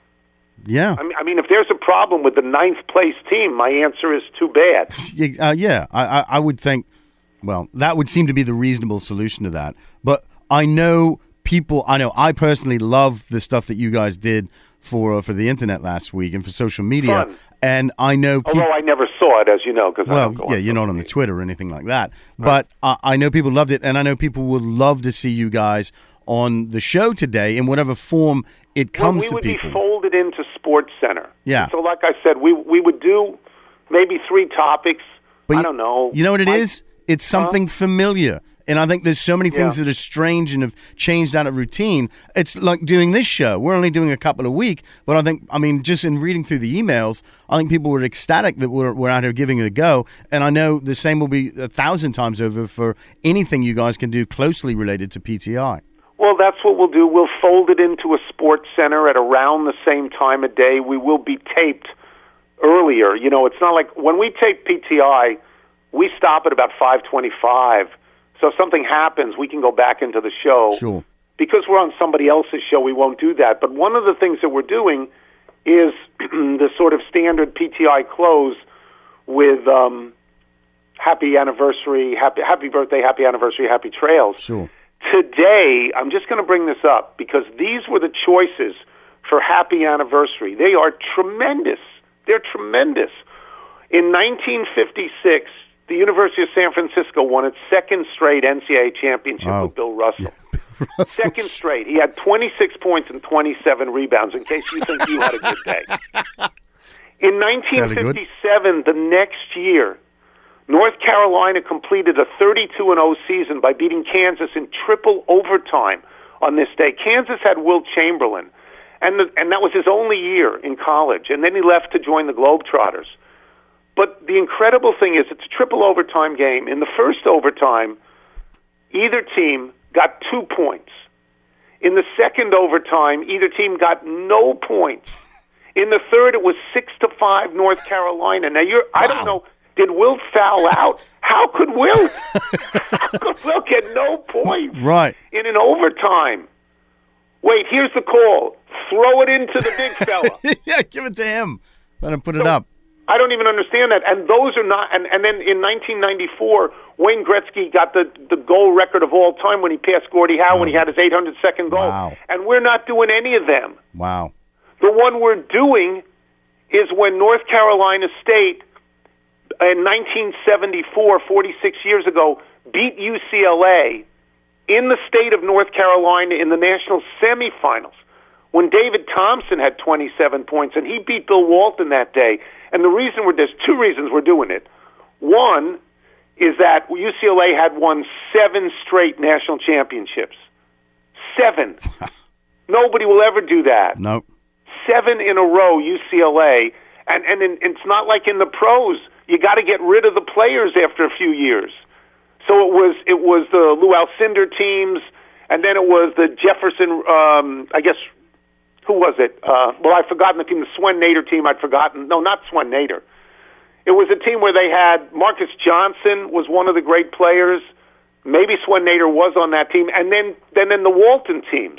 Yeah. I mean, I mean, if there's a problem with the ninth place team, my answer is too bad. Uh, yeah, I, I, I would think, well, that would seem to be the reasonable solution to that. But I know people, I know I personally love the stuff that you guys did for uh, for the internet last week and for social media. Fun. And I know people... Although I never saw it, as you know, because well, I don't go yeah, on you're not on the Twitter or anything like that. Right. But uh, I know people loved it, and I know people would love to see you guys on the show today in whatever form it comes well, we to would people. be folded into Sports Center. Yeah. So like I said, we we would do maybe three topics. But I you, don't know. You know what it Mike, is? It's something huh? familiar. And I think there's so many things Yeah. that are strange and have changed out of routine. It's like doing this show. We're only doing a couple a week, but I think, I mean, just in reading through the emails, I think people were ecstatic that we're, we're out here giving it a go. And I know the same will be a thousand times over for anything you guys can do closely related to P T I. Well, that's what we'll do. We'll fold it into a sports center at around the same time of day. We will be taped earlier. You know, it's not like when we tape P T I, we stop at about five twenty-five. So if something happens, we can go back into the show. Sure. Because we're on somebody else's show, we won't do that. But one of the things that we're doing is the sort of standard P T I close with um, happy anniversary, happy happy birthday, happy anniversary, happy trails. Sure. Today, I'm just going to bring this up because these were the choices for happy anniversary. They are tremendous. They're tremendous. In nineteen fifty-six, the University of San Francisco won its second straight N C double A championship Oh. with Bill Russell. Yeah. Second straight. He had twenty-six points and twenty-seven rebounds, in case you think you had a good day. In nineteen fifty-seven, the next year, North Carolina completed a thirty-two and oh season by beating Kansas in triple overtime on this day. Kansas had Wilt Chamberlain, and the, and that was his only year in college, and then he left to join the Globetrotters. But the incredible thing is it's a triple overtime game. In the first overtime, either team got two points. In the second overtime, either team got no points. In the third, it was six to five North Carolina. Now, you're I don't know, did Wilt foul out? How could Wilt? How could Wilt get no points Right. in an overtime? Wait, here's the call. Throw it into the big fella. Yeah, give it to him. Let him put it up. I don't even understand that. And those are not. And, and then in nineteen ninety-four, Wayne Gretzky got the, the goal record of all time when he passed Gordie Howe when he had his eight hundred second goal. Wow. And we're not doing any of them. Wow. The one we're doing is when North Carolina State in nineteen seventy-four, forty-six years ago, beat U C L A in the state of North Carolina in the national semifinals when David Thompson had twenty-seven points, and he beat Bill Walton that day. And the reason we're, there's two reasons we're doing it. One is that U C L A had won seven straight national championships. Seven. Nobody will ever do that. Nope. Seven in a row, U C L A. And, and in, it's not like in the pros. You got to get rid of the players after a few years. So it was it was the Lou Alcindor teams, and then it was the Jefferson, um, I guess, who was it? Uh, well, I've forgotten the team, the Swen Nader team I'd forgotten. No, not Swen Nader. It was a team where they had Marcus Johnson was one of the great players. Maybe Swen Nader was on that team. And then then, then the Walton teams.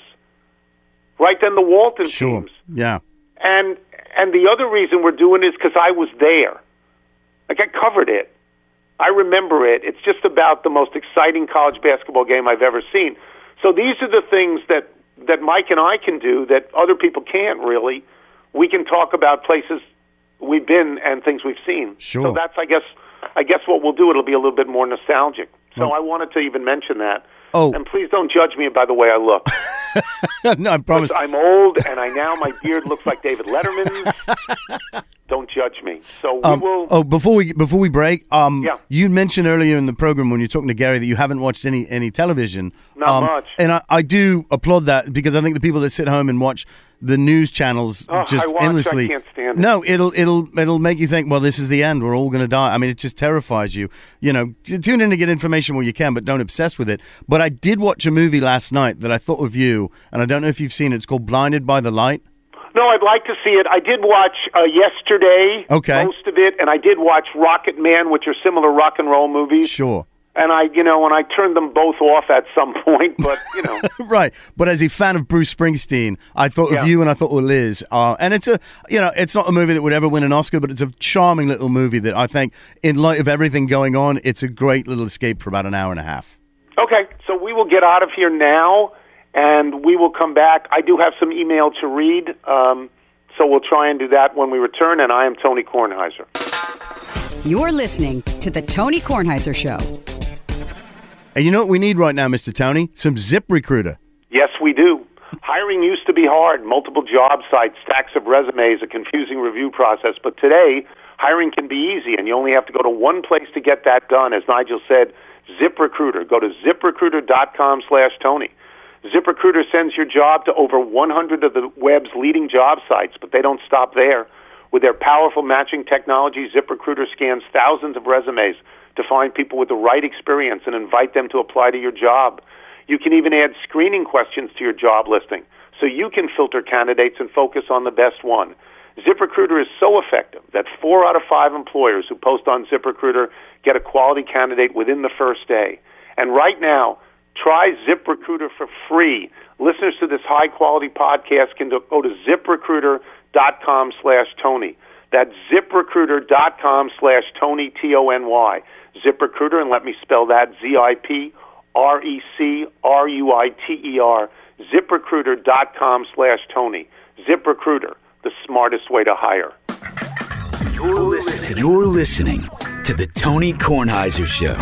Right then the Walton Sure. teams. Yeah. And and the other reason we're doing it is because I was there. Like, I covered it. I remember it. It's just about the most exciting college basketball game I've ever seen. So these are the things that, that Mike and I can do that other people can't really. We can talk about places we've been and things we've seen. Sure. So that's, I guess, I guess what we'll do. It'll be a little bit more nostalgic. So Well- I wanted to even mention that. Oh. And please don't judge me by the way I look. No, I promise. I'm old, and I now my beard looks like David Letterman's. Don't judge me. So we Um, will. oh, before we before we break, um, Yeah. you mentioned earlier in the program when you're talking to Gary that you haven't watched any any television. Not um, much. and I, I do applaud that because I think the people that sit home and watch the news channels Oh, just I watch, I endlessly. can't stand it. No, it'll it'll it'll make you think. Well, this is the end. We're all going to die. I mean, it just terrifies you. You know, t- tune in to get information where you can, but don't obsess with it. But I did watch a movie last night that I thought of you, and I don't know if you've seen it. It's called Blinded by the Light. No, I'd like to see it. I did watch uh, yesterday, Okay. most of it, and I did watch Rocket Man, which are similar rock and roll movies. Sure. And I, you know, and I turned them both off at some point, but you know. Right, but as a fan of Bruce Springsteen, I thought Yeah. of you and I thought of Liz. Uh, and it's a, you know, it's not a movie that would ever win an Oscar, but it's a charming little movie that I think, in light of everything going on, it's a great little escape for about an hour and a half. Okay, so we will get out of here now, and we will come back. I do have some email to read, um, so we'll try and do that when we return, and I am Tony Kornheiser. You're listening to The Tony Kornheiser Show. And you know what we need right now, Mister Tony? Some ZipRecruiter. Yes, we do. Hiring used to be hard, multiple job sites, stacks of resumes, a confusing review process, but today, hiring can be easy, and you only have to go to one place to get that done. As Nigel said, ZipRecruiter. Go to ZipRecruiter.com slash Tony. ZipRecruiter sends your job to over one hundred of the web's leading job sites, but they don't stop there. With their powerful matching technology, ZipRecruiter scans thousands of resumes to find people with the right experience and invite them to apply to your job. You can even add screening questions to your job listing so you can filter candidates and focus on the best one. ZipRecruiter is so effective that four out of five employers who post on ZipRecruiter get a quality candidate within the first day. And right now, try ZipRecruiter for free. Listeners to this high-quality podcast can go to ZipRecruiter.com slash Tony. That's ZipRecruiter.com slash Tony, T O N Y. ZipRecruiter, and let me spell that, Z I P R E C R U I T E R. ZipRecruiter.com slash Tony. ZipRecruiter, the smartest way to hire. You're listening, You're listening to the Tony Kornheiser Show.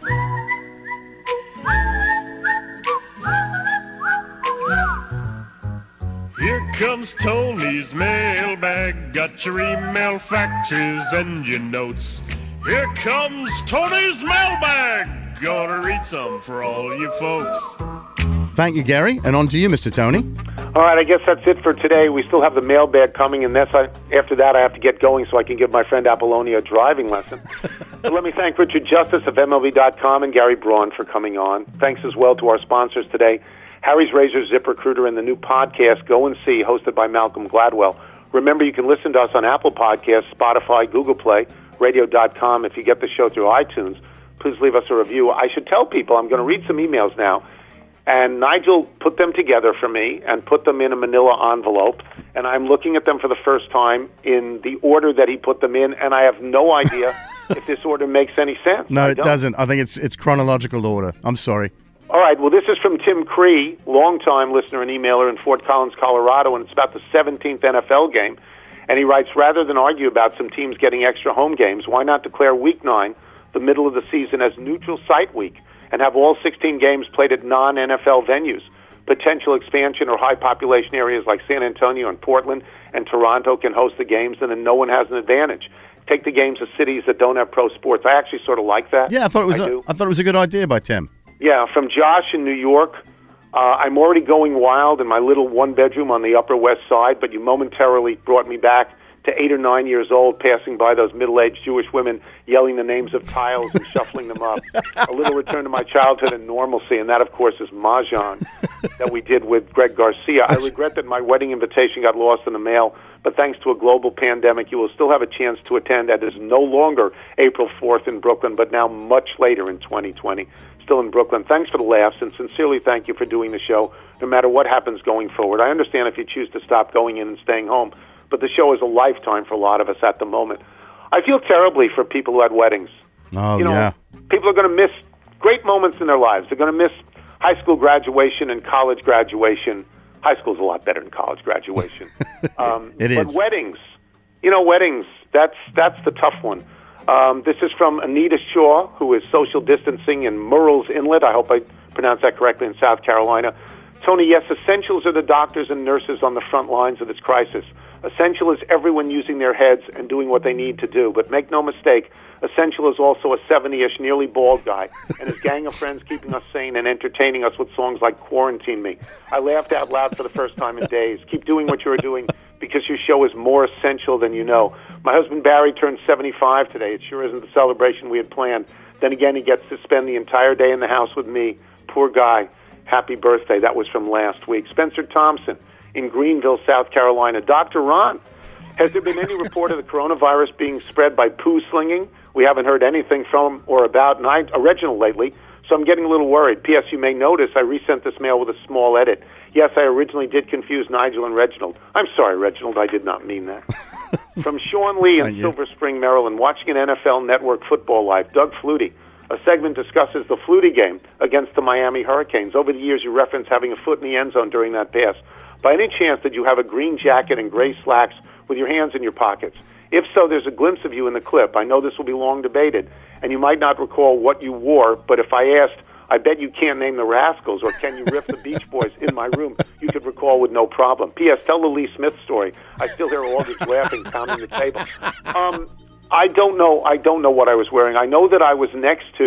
Here comes Tony's mailbag. Got your email, faxes, and your notes. Here comes Tony's mailbag. Gonna read some for all you folks. Thank you, Gary. And on to you, Mister Tony. All right, I guess that's it for today. We still have the mailbag coming, and that's, I, after that I have to get going so I can give my friend Apollonia a driving lesson. But let me thank Richard Justice of M L B dot com and Gary Braun for coming on. Thanks as well to our sponsors today, Harry's Razor, ZipRecruiter, and the new podcast, Go and See, hosted by Malcolm Gladwell. Remember, you can listen to us on Apple Podcasts, Spotify, Google Play, radio dot com. If you get the show through iTunes, please leave us a review. I should tell people I'm going to read some emails now. And Nigel put them together for me and put them in a manila envelope. And I'm looking at them for the first time in the order that he put them in. And I have no idea if this order makes any sense. No, it doesn't. I think it's it's chronological order. I'm sorry. All right. Well, this is from Tim Cree, longtime listener and emailer in Fort Collins, Colorado. And it's about the seventeenth N F L game. And he writes, rather than argue about some teams getting extra home games, why not declare Week nine, the middle of the season, as neutral site week? And have all sixteen games played at non-N F L venues. Potential expansion or high-population areas like San Antonio and Portland and Toronto can host the games, and then no one has an advantage. Take the games to cities that don't have pro sports. I actually sort of like that. Yeah, I thought it was. I, a, I thought it was a good idea by Tim. Yeah, from Josh in New York. Uh, I'm already going wild in my little one-bedroom on the Upper West Side, but you momentarily brought me back to eight or nine years old, passing by those middle-aged Jewish women yelling the names of tiles and shuffling them up. A little return to my childhood and normalcy, and that, of course, is Mahjong that we did with Greg Garcia. I regret that my wedding invitation got lost in the mail, but thanks to a global pandemic, you will still have a chance to attend. That is no longer April fourth in Brooklyn, but now much later in twenty twenty, still in Brooklyn. Thanks for the laughs, and sincerely thank you for doing the show, no matter what happens going forward. I understand if you choose to stop going in and staying home, but the show is a lifetime for a lot of us at the moment. I feel terribly for people who had weddings. Oh, you know, yeah. People are going to miss great moments in their lives. They're going to miss high school graduation and college graduation. High school's a lot better than college graduation. Um, it is. But weddings, you know, weddings, that's, that's the tough one. Um, this is from Anita Shaw, who is social distancing in Murrells Inlet. I hope I pronounced that correctly, in South Carolina. Tony, yes, essentials are the doctors and nurses on the front lines of this crisis. Essential is everyone using their heads and doing what they need to do. But make no mistake, Essential is also a seventy-ish, nearly bald guy, and his gang of friends keeping us sane and entertaining us with songs like Quarantine Me. I laughed out loud for the first time in days. Keep doing what you're doing, because your show is more essential than you know. My husband Barry turned seventy-five today. It sure isn't the celebration we had planned. Then again, he gets to spend the entire day in the house with me. Poor guy. Happy birthday. That was from last week. Spencer Thompson in Greenville, South Carolina. Doctor Ron, has there been any report of the coronavirus being spread by poo slinging? We haven't heard anything from or about I, uh, Reginald lately, so I'm getting a little worried. P S. You may notice I resent this mail with a small edit. Yes, I originally did confuse Nigel and Reginald. I'm sorry, Reginald, I did not mean that. From Sean Lee in Silver Spring, Maryland, watching an N F L Network football live, Doug Flutie. A segment discusses the Flutie game against the Miami Hurricanes. Over the years, you reference having a foot in the end zone during that pass. By any chance, did you have a green jacket and gray slacks with your hands in your pockets? If so, there's a glimpse of you in the clip. I know this will be long debated, and you might not recall what you wore, but if I asked, I bet you can't name the Rascals or Can You Riff the Beach Boys in my room, you could recall with no problem. P S. Tell the Lee Smith story. I still hear Aldridge laughing, pounding the table. Um, I don't know. I don't know what I was wearing. I know that I was next to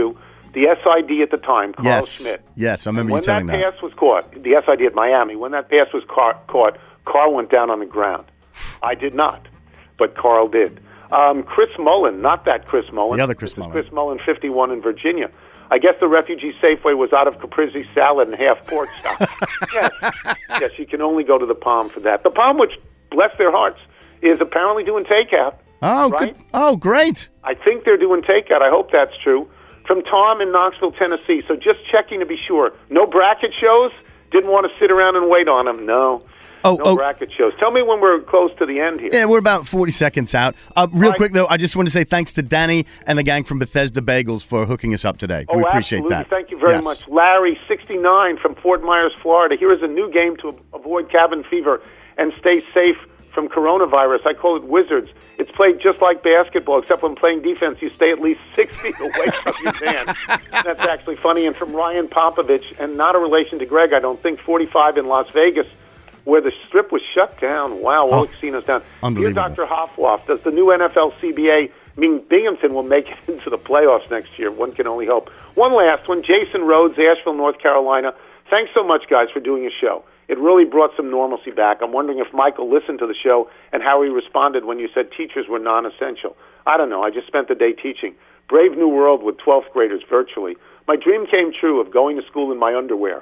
the S I D at the time, Carl yes. Schmidt. Yes, I remember when you telling that. that. When that pass was caught, the S I D at Miami, when that pass was ca- caught, Carl went down on the ground. I did not, but Carl did. Um, Chris Mullen, not that Chris Mullen. The other Chris this Mullen. Chris Mullen, fifty-one in Virginia. I guess the refugee Safeway was out of caprese salad and half pork chop. yes. yes, you can only go to the Palm for that. The Palm, which, bless their hearts, is apparently doing takeout. Oh, right? good. Oh, great. I think they're doing takeout. I hope that's true. From Tom in Knoxville, Tennessee. So just checking to be sure. No bracket shows? Didn't want to sit around and wait on them. No. Oh, no oh. bracket shows. Tell me when we're close to the end here. Yeah, we're about forty seconds out. Uh, real Right. quick, though, I just want to say thanks to Danny and the gang from Bethesda Bagels for hooking us up today. Oh, we appreciate absolutely. that. Thank you very Yes. much. Larry, sixty-nine from Fort Myers, Florida. Here is a new game to avoid cabin fever and stay safe from coronavirus. I call it Wizards. It's played just like basketball, except when playing defense, you stay at least six feet away from your man. That's actually funny. And from Ryan Popovich, and not a relation to Greg, I don't think, forty-five in Las Vegas, where the strip was shut down. Wow, all Oh, casinos down. unbelievable. Here's Doctor Hoffloff. Does the new N F L C B A mean Binghamton will make it into the playoffs next year? One can only hope. One last one, Jason Rhodes, Asheville, North Carolina. Thanks so much, guys, for doing a show. It really brought some normalcy back. I'm wondering if Michael listened to the show and how he responded when you said teachers were non-essential. I don't know. I just spent the day teaching. Brave New World with twelfth graders virtually. My dream came true of going to school in my underwear.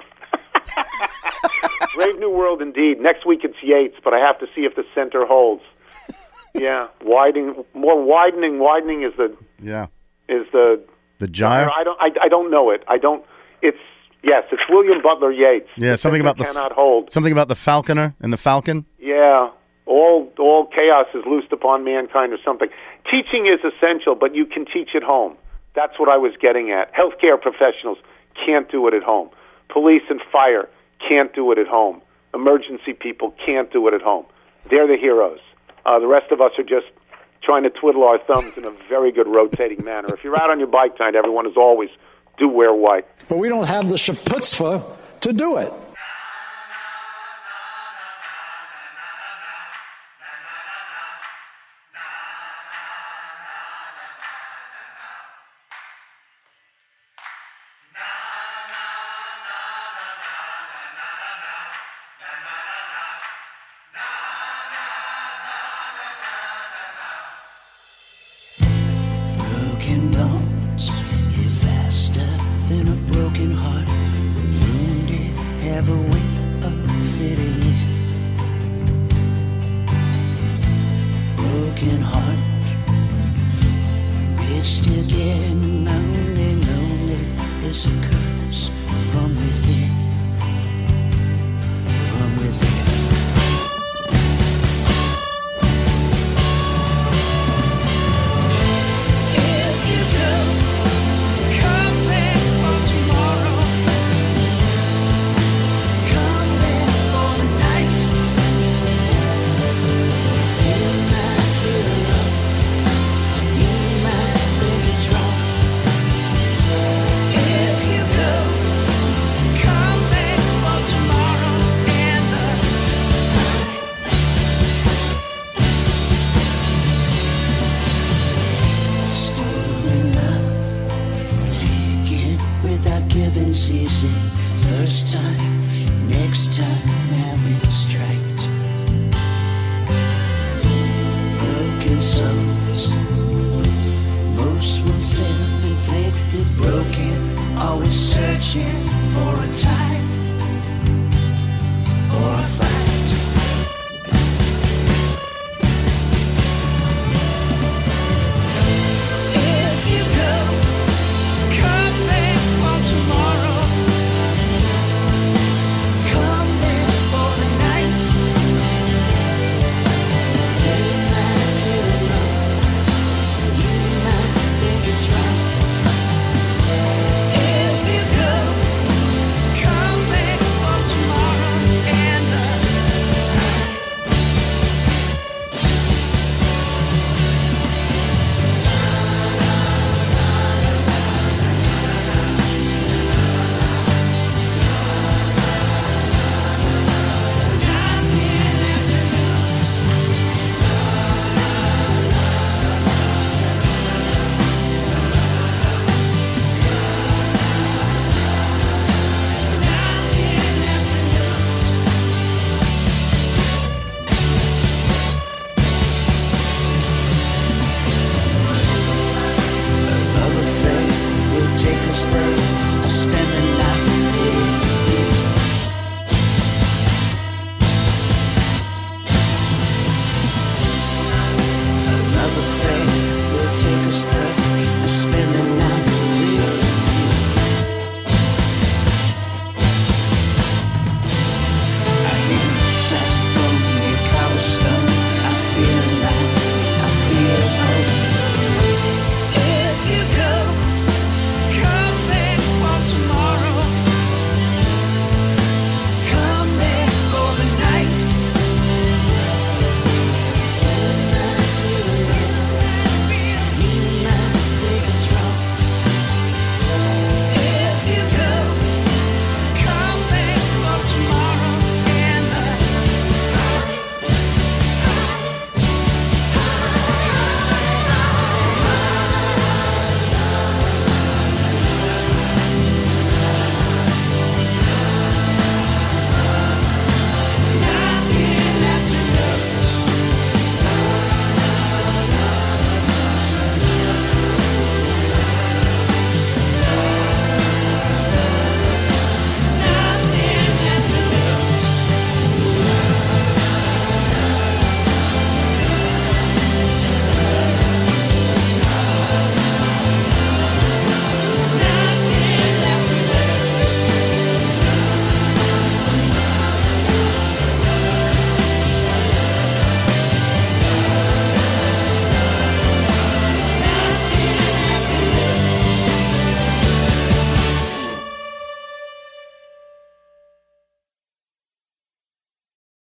Brave New World indeed. Next week it's Yates, but I have to see if the center holds. Yeah, widening, more widening. Widening is the Yeah. is the The gyre? I don't. I, I don't know it. I don't. It's yes. It's William Butler Yates. Yeah, something center about the f- cannot hold. Something about the falconer and the falcon? Yeah, all all chaos is loosed upon mankind or something. Teaching is essential, but you can teach at home. That's what I was getting at. Healthcare professionals can't do it at home. Police and fire can't do it at home. Emergency people can't do it at home. They're the heroes. Uh, the rest of us are just trying to twiddle our thumbs in a very good rotating manner. If you're out on your bike tonight, everyone, as always, do wear white. But we don't have the chutzpah to do it.